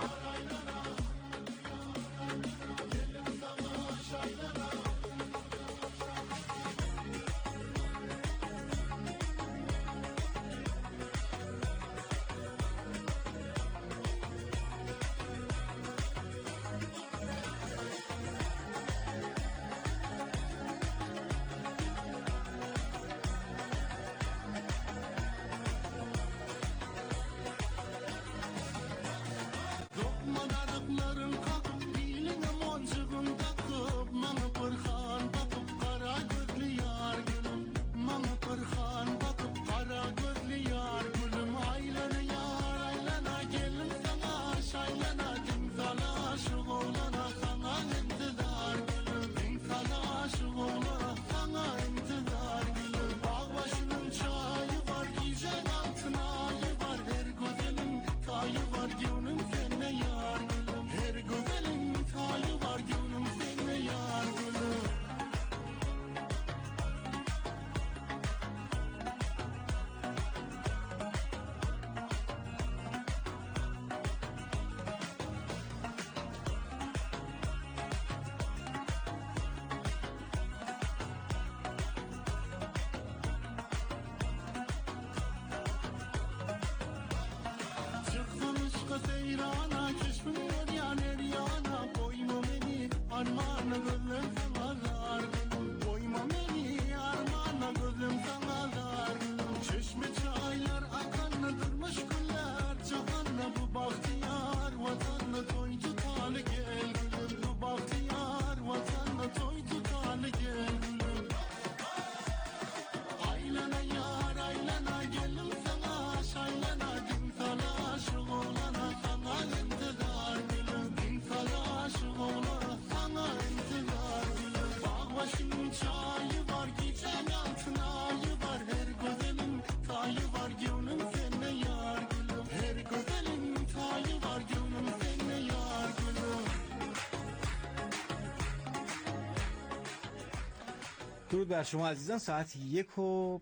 درود بر شما عزیزان. ساعت یک و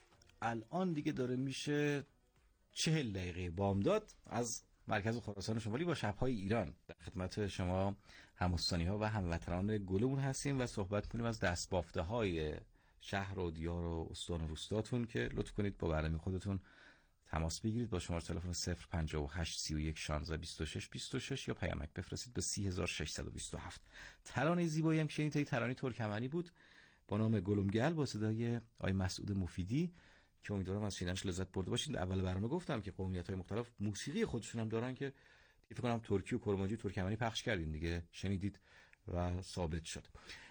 الان دیگه داره میشه چهل دقیقه بامداد از مرکز خراسان شمالی با شب‌های ایران. در خدمت شما هموستانی ها و هموطنان گلمون هستیم و صحبت کنیم از دستبافته های شهر و دیار و استان و روستاتون که لطف کنید با برنامه خودتون تماس بگیرید با شماره تلفن صفر پنجاه و هشت سی و یک شانزده بیست و شش بیست و شش یا پیامک بفرستید به سی و ششصد و بیست و هفت. ترانه زیبایی هم شنیدید، ترانه ترکمنی بود با نام گلمگل با صدای آقای مسعود مفیدی که امیدوارم از شنیدنش لذت برده باشید. اول برنامه گفتم که قومیت‌های مختلف موسیقی خودشون هم دارن که فکر کنم ترکی و کرمانجی و ترکمنی پخش کردین دیگه، شنیدید و ثابت شد.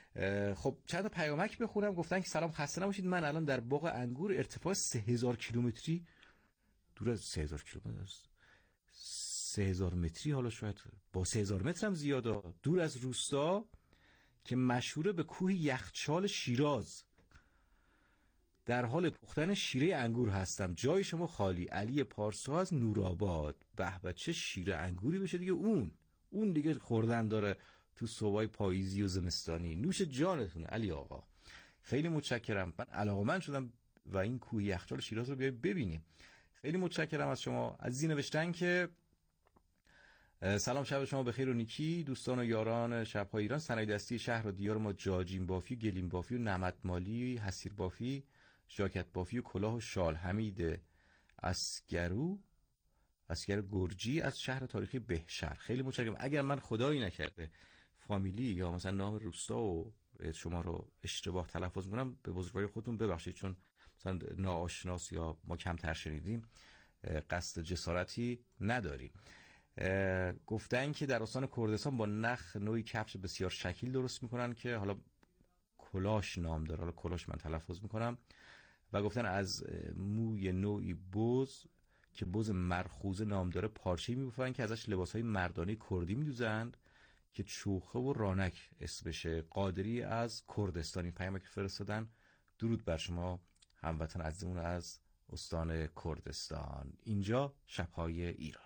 خب چند تا پیامک بخونم. گفتن که سلام خسته نباشید، من الان در باغ انگور ارتفاع سه هزار کیلومتری دور از سه هزار کیلومتر است سه هزار متری، حالا شاید با سه هزار متر هم زیاده، دور از روستا که مشهوره به کوه یخچال شیراز. در حال پختن شیره انگور هستم. جای شما خالی. علی پارسا از نورآباد. به به، چه شیره انگوری بشه دیگه. اون اون دیگه خوردن داره تو صبحای پاییزی و زمستانی. نوش جانتونه علی آقا. خیلی متشکرم. من علاقه‌مند شدم و این کوه یخچال شیراز رو بیایم ببینیم. خیلی متشکرم از شما. عزیزی نوشتن که سلام، شب شما بخیر و نیکی. دوستان و یاران شب‌های ایران، صنایع دستی شهر و دیار ما جاجین بافی، گلیم بافی و نمد مالی، حسیر بافی، ژاکت بافی و کلاه و شال. حمید اسگرو اسگر گرجی از شهر تاریخی بهشهر. خیلی متشکرم. اگر من خدایی نکرده فامیلی یا مثلا نام روستا و شما رو اشتباه تلفظ می‌کنم، به بزرگواری خودتون ببخشید، چون مثلا ناآشناس یا ما کمتر شنیدیم، قصد جسارتی نداریم. گفتن که در استان کردستان با نخ نوعی کفش بسیار شکیل درست میکنن که حالا کلاش نام داره، حالا کلاش من تلفظ میکنم. و گفتن از موی نوعی بز که بز مرخوزه نام داره پارچه‌ای می‌بافن که ازش لباسهای مردانه کردی می‌دوزند که چوخه و رانک اسمشه. قادری از کردستان این پیامک فرستادن. درود بر شما هموطن عزیزمون از استان کردستان. اینجا شب‌های ایران.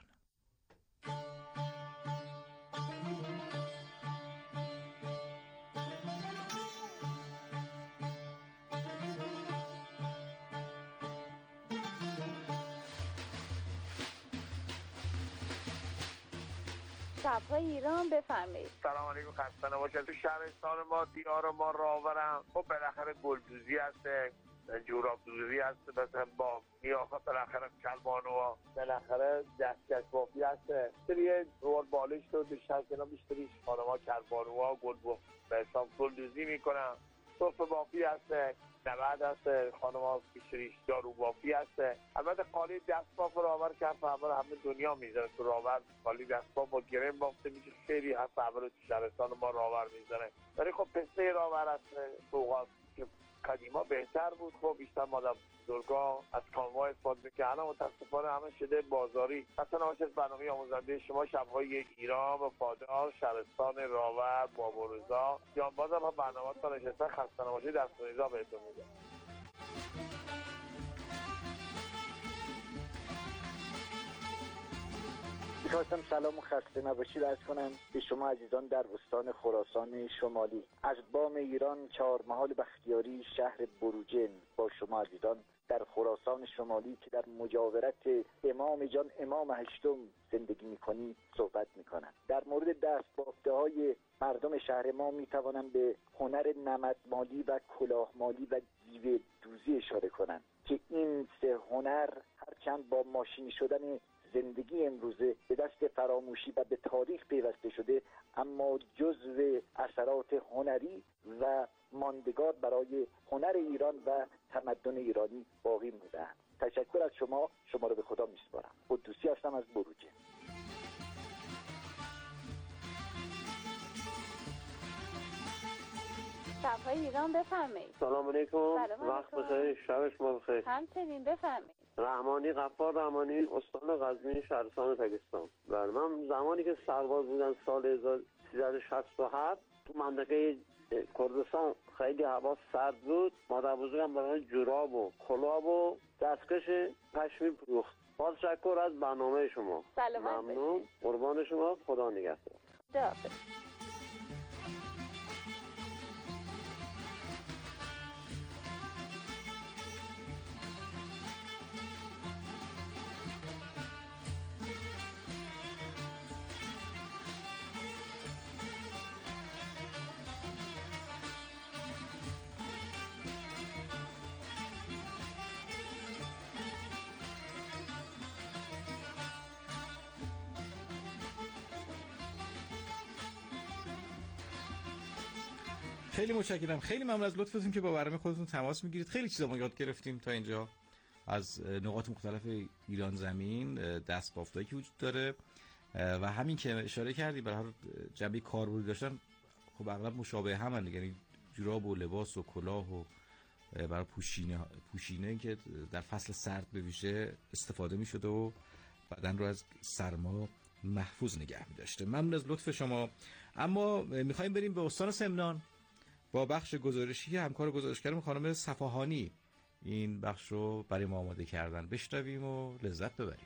شب‌های ایران، بفرمایید. سلام علیکم، خسته نباشید. تو شهرستان ما، دیار ما، راورم، خب بالاخره گلدوزی هسته، جوراب دوزی هسته، مثلا با قیافه بالاخره کلبانو، بالاخره دستکش بافی هسته. سریع روال بالش تو بیشتر که بیشتریش خانم‌ها کلبانوها گل به حساب گلدوزی میکنن. صفه بافی هسته، نبرد هسته، خانم‌ها بیشتریش دارو بافی هسته. البته قالی دست باف راور که حرف اول همه دنیا میزنه تو راور، قالی دست باف با گرم بافته میشه، خیلی حرف اول تو شهرستان ما راور میزنه. ولی خب پسته راور هسته، سوغات که قدیما بهتر بود، خب بیشتر مادر بزرگا از کانوا استفاده می‌کردن. الان متاسفانه همه شده بازاری. مثلا نباشید برنامه آموزنده شما شب‌های ایران و پاداش شهرستان راور بابورزا یا بازم هم برنامه‌تون نشسته. خسته نباشید، دست نیزا بهتون میگم. می‌خواستم سلام و خسته نباشید عرض کنم به شما عزیزان در استان خراسان شمالی. از بام ایران چهارمحال بختیاری شهر بروجین با شما عزیزان در خراسان شمالی که در مجاورت امام جان امام هشتم زندگی می‌کنی صحبت می‌کنم. در مورد دست‌بافته‌های مردم شهر ما می‌توانم به هنر نمدمالی و کلاهمالی و دیوه دوزی اشاره کنم که این سه هنر هرچند با ماشینی شدن زندگی امروزه به دست فراموشی و به تاریخ پیوسته شده، اما جزو اثرات هنری و ماندگار برای هنر ایران و تمدن ایرانی باقی مونده‌اند. تشکر از شما. شما رو به خدا میسپارم. قدوسی هستم از بروجه. شب‌های ایران، بفرمایید. سلام علیکم. وقت بخیر، شب شما بخیر. همچنین، بفرمایید. رحمانی غفار رحمانی، استان قزوین، شهرستان پاکستان. بله، من زمانی که سرباز بودم سال هزار و سیصد و شصت و هفت تو منطقه کردستان خیلی هوا سرد بود. مادر بزرگم برای جوراب و کلاه و دستکش پشمی فروخت. باز تشکر از برنامه شما. سلامت ممنون. قربان شما. خدا نگهدار. خداحافظ. خیلی متشکرم. خیلی ممنون از لطفتون که با برنامه خودتون تماس میگیرید. خیلی چیزا ما یاد گرفتیم تا اینجا از نقاط مختلف ایران زمین، دست‌بافتایی که وجود داره و همین که اشاره کردی به هر جنبه کاربردی داشتن، خب اغلب مشابه همن دیگه، یعنی جوراب و لباس و کلاه و برای پوشینه پوشینه که در فصل سرد به ویژه استفاده می‌شده و بدن رو از سرما محفوظ نگه می‌داشته. ممنون از لطف شما. اما میخوایم بریم به استان سمنان با بخش گزارشی که همکار گزارشگرم خانم صفاهانی این بخش رو برای ما آماده کردن. بشنویم و لذت ببریم.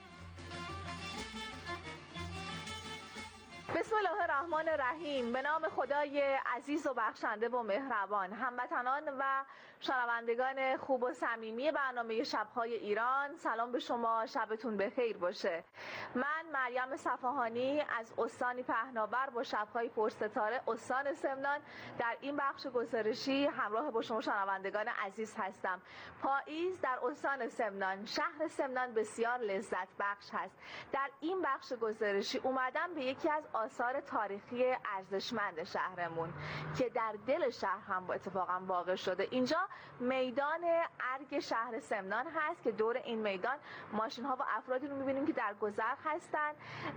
بسم الله الرحمن الرحیم. به نام خدای عزیز و بخشنده و مهربان. هموطنان و شنوندگان خوب و صمیمی برنامه شب‌های ایران، سلام به شما، شبتون بخیر باشه. من مریم صفاهانی از استانی پهناور با شب‌های پرستاره استان سمنان در این بخش گزارشی همراه با شما شنوندگان عزیز هستم. پاییز در استان سمنان، شهر سمنان بسیار لذت بخش هست. در این بخش گزارشی اومدم به یکی از آثار تاریخی ارزشمند شهرمون که در دل شهر هم با اتفاقا واقع شده. اینجا میدان ارگ شهر سمنان هست که دور این میدان ماشین ها و افرادی رو میبینیم که در گذر هستن.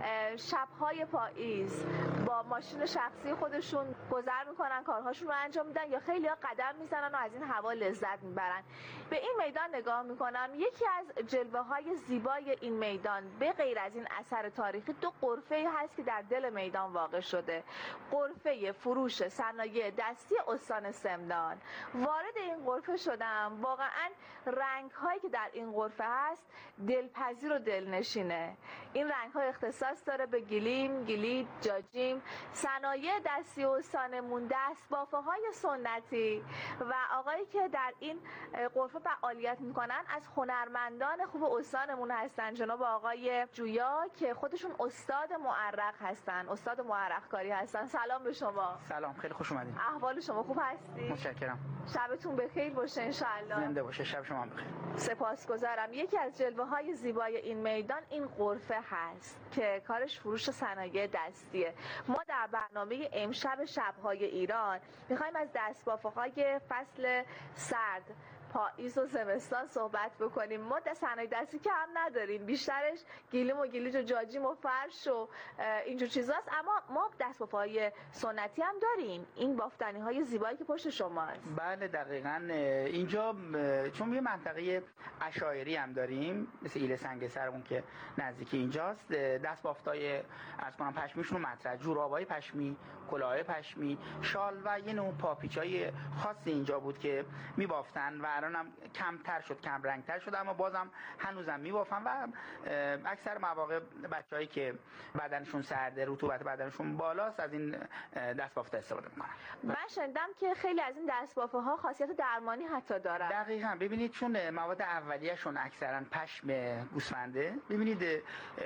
شبهای پاییز با ماشین شخصی خودشون گذر میکنن، کارهاشون رو انجام میدن یا خیلی ها قدم میزنن و از این هوا لذت میبرن. به این میدان نگاه میکنم، یکی از جلوه های زیبای این میدان به غیر از این اثر تاریخی دو غرفه هست که در دل میدان واقع شده. غرفه فروش صنایع دستی استان سمنان. وارد این غرفه شدم، واقعا رنگ هایی که در این غرفه هست دلپذیر و دلنشینه. این رنگ ها اختصاص داره به گلیم، گلیب، جاجیم، صنایع دستی استانمون، دست بافه های سنتی و آقایی که در این غرفه فعالیت میکنن از هنرمندان خوب استانمون هستن، جناب آقای جویا که خودشون استاد معرق هستن، استاد معرق کاری هستن. سلام به شما. سلام، خیلی خوش اومدین. احوال شما خوب هستی؟ متشکرم. شبتون بخیر باشه ان شاء الله. زنده باشه. شب شما بخیر. سپاسگزارم. یکی از جلوه های زیبای این میدان این غرفه هست که کارش فروش صنایع دستیه. ما در برنامه امشب شب‌های ایران می‌خوایم از دستبافه‌های فصل سرد، پاییز و زمستان صحبت بکنیم. ما صنایع دستی که هم نداریم، بیشترش گلیم و گلیج و جاجیم و فرش و اینجور چیزاست، اما ما دستبافه‌های سنتی هم داریم. این بافتنی‌های زیبایی که پشت شماست. بله دقیقاً. اینجا چون یه منطقه عشایری هم داریم مثل ایل سنگ سرمون که نزدیک اینجاست، دستبافتای عرض کنم پشمیشون مطرح، جورابای پشمی، کلاهای پشمی، شال و یه نوع پاپیچای خاصی اینجا بود که می‌بافتن و الانم کمتر شد، کم رنگتر شد، اما بازم هنوزم میبافن و اکثر مواقع بچه‌هایی که بدنشون سرده، رطوبت بدنشون بالاست، از این دستبافت استفاده میکنن. من شنیدم که خیلی از این دستبافه ها خاصیت درمانی حتی دارن. دقیقاً. ببینید چون مواد اولیه‌شون اکثرا پشم گوسفنده، ببینید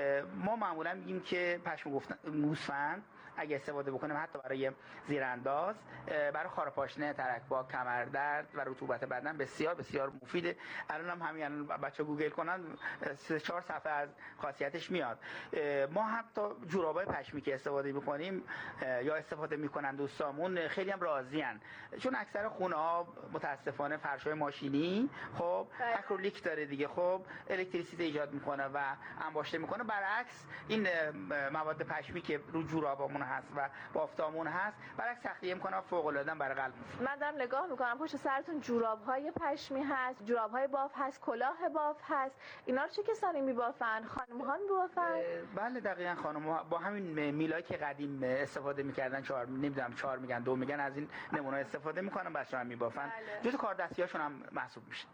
ما معمولا میگیم که پشم گوسفند اگه استفاده بکنیم حتی برای زیرانداز، برای خارپاشنه، ترک‌با، کمردرد و رطوبت بدن بسیار بسیار مفیده. الان هم همین بچه گوگل کنن سه چهار صفحه از خاصیتش میاد. ما حتی جورابای پشمی که استفاده می‌کنیم یا استفاده می‌کنن دوستامون خیلی هم راضی‌ان، چون اکثر خونه‌ها متاسفانه فرش‌های ماشینی خب اکریلیک داره دیگه، خب الکتریسیته ایجاد می‌کنه و انباشته می‌کنه. برعکس این مواد پشمی که رو جورابامون هست و بافتامون هست برعکس تخلیه می‌کنه، فوق‌العاده برای قلب. من دارم نگاه می‌کنم پشت سرتون جوراب‌های پشمی هست، جوراب‌های باف هست، کلاه باف هست. اینا رو چه کسانی می‌بافن؟ خانم‌ها می‌بافن؟ بله دقیقاً، خانم‌ها با همین میلایی که قدیم استفاده می‌کردن، چهار نمی‌دونم چهار میگن دو میگن، از این نمونه استفاده می‌کنن، بچه‌ها می‌بافن. جزو کار دستی‌هاشون هم محسوب میشه.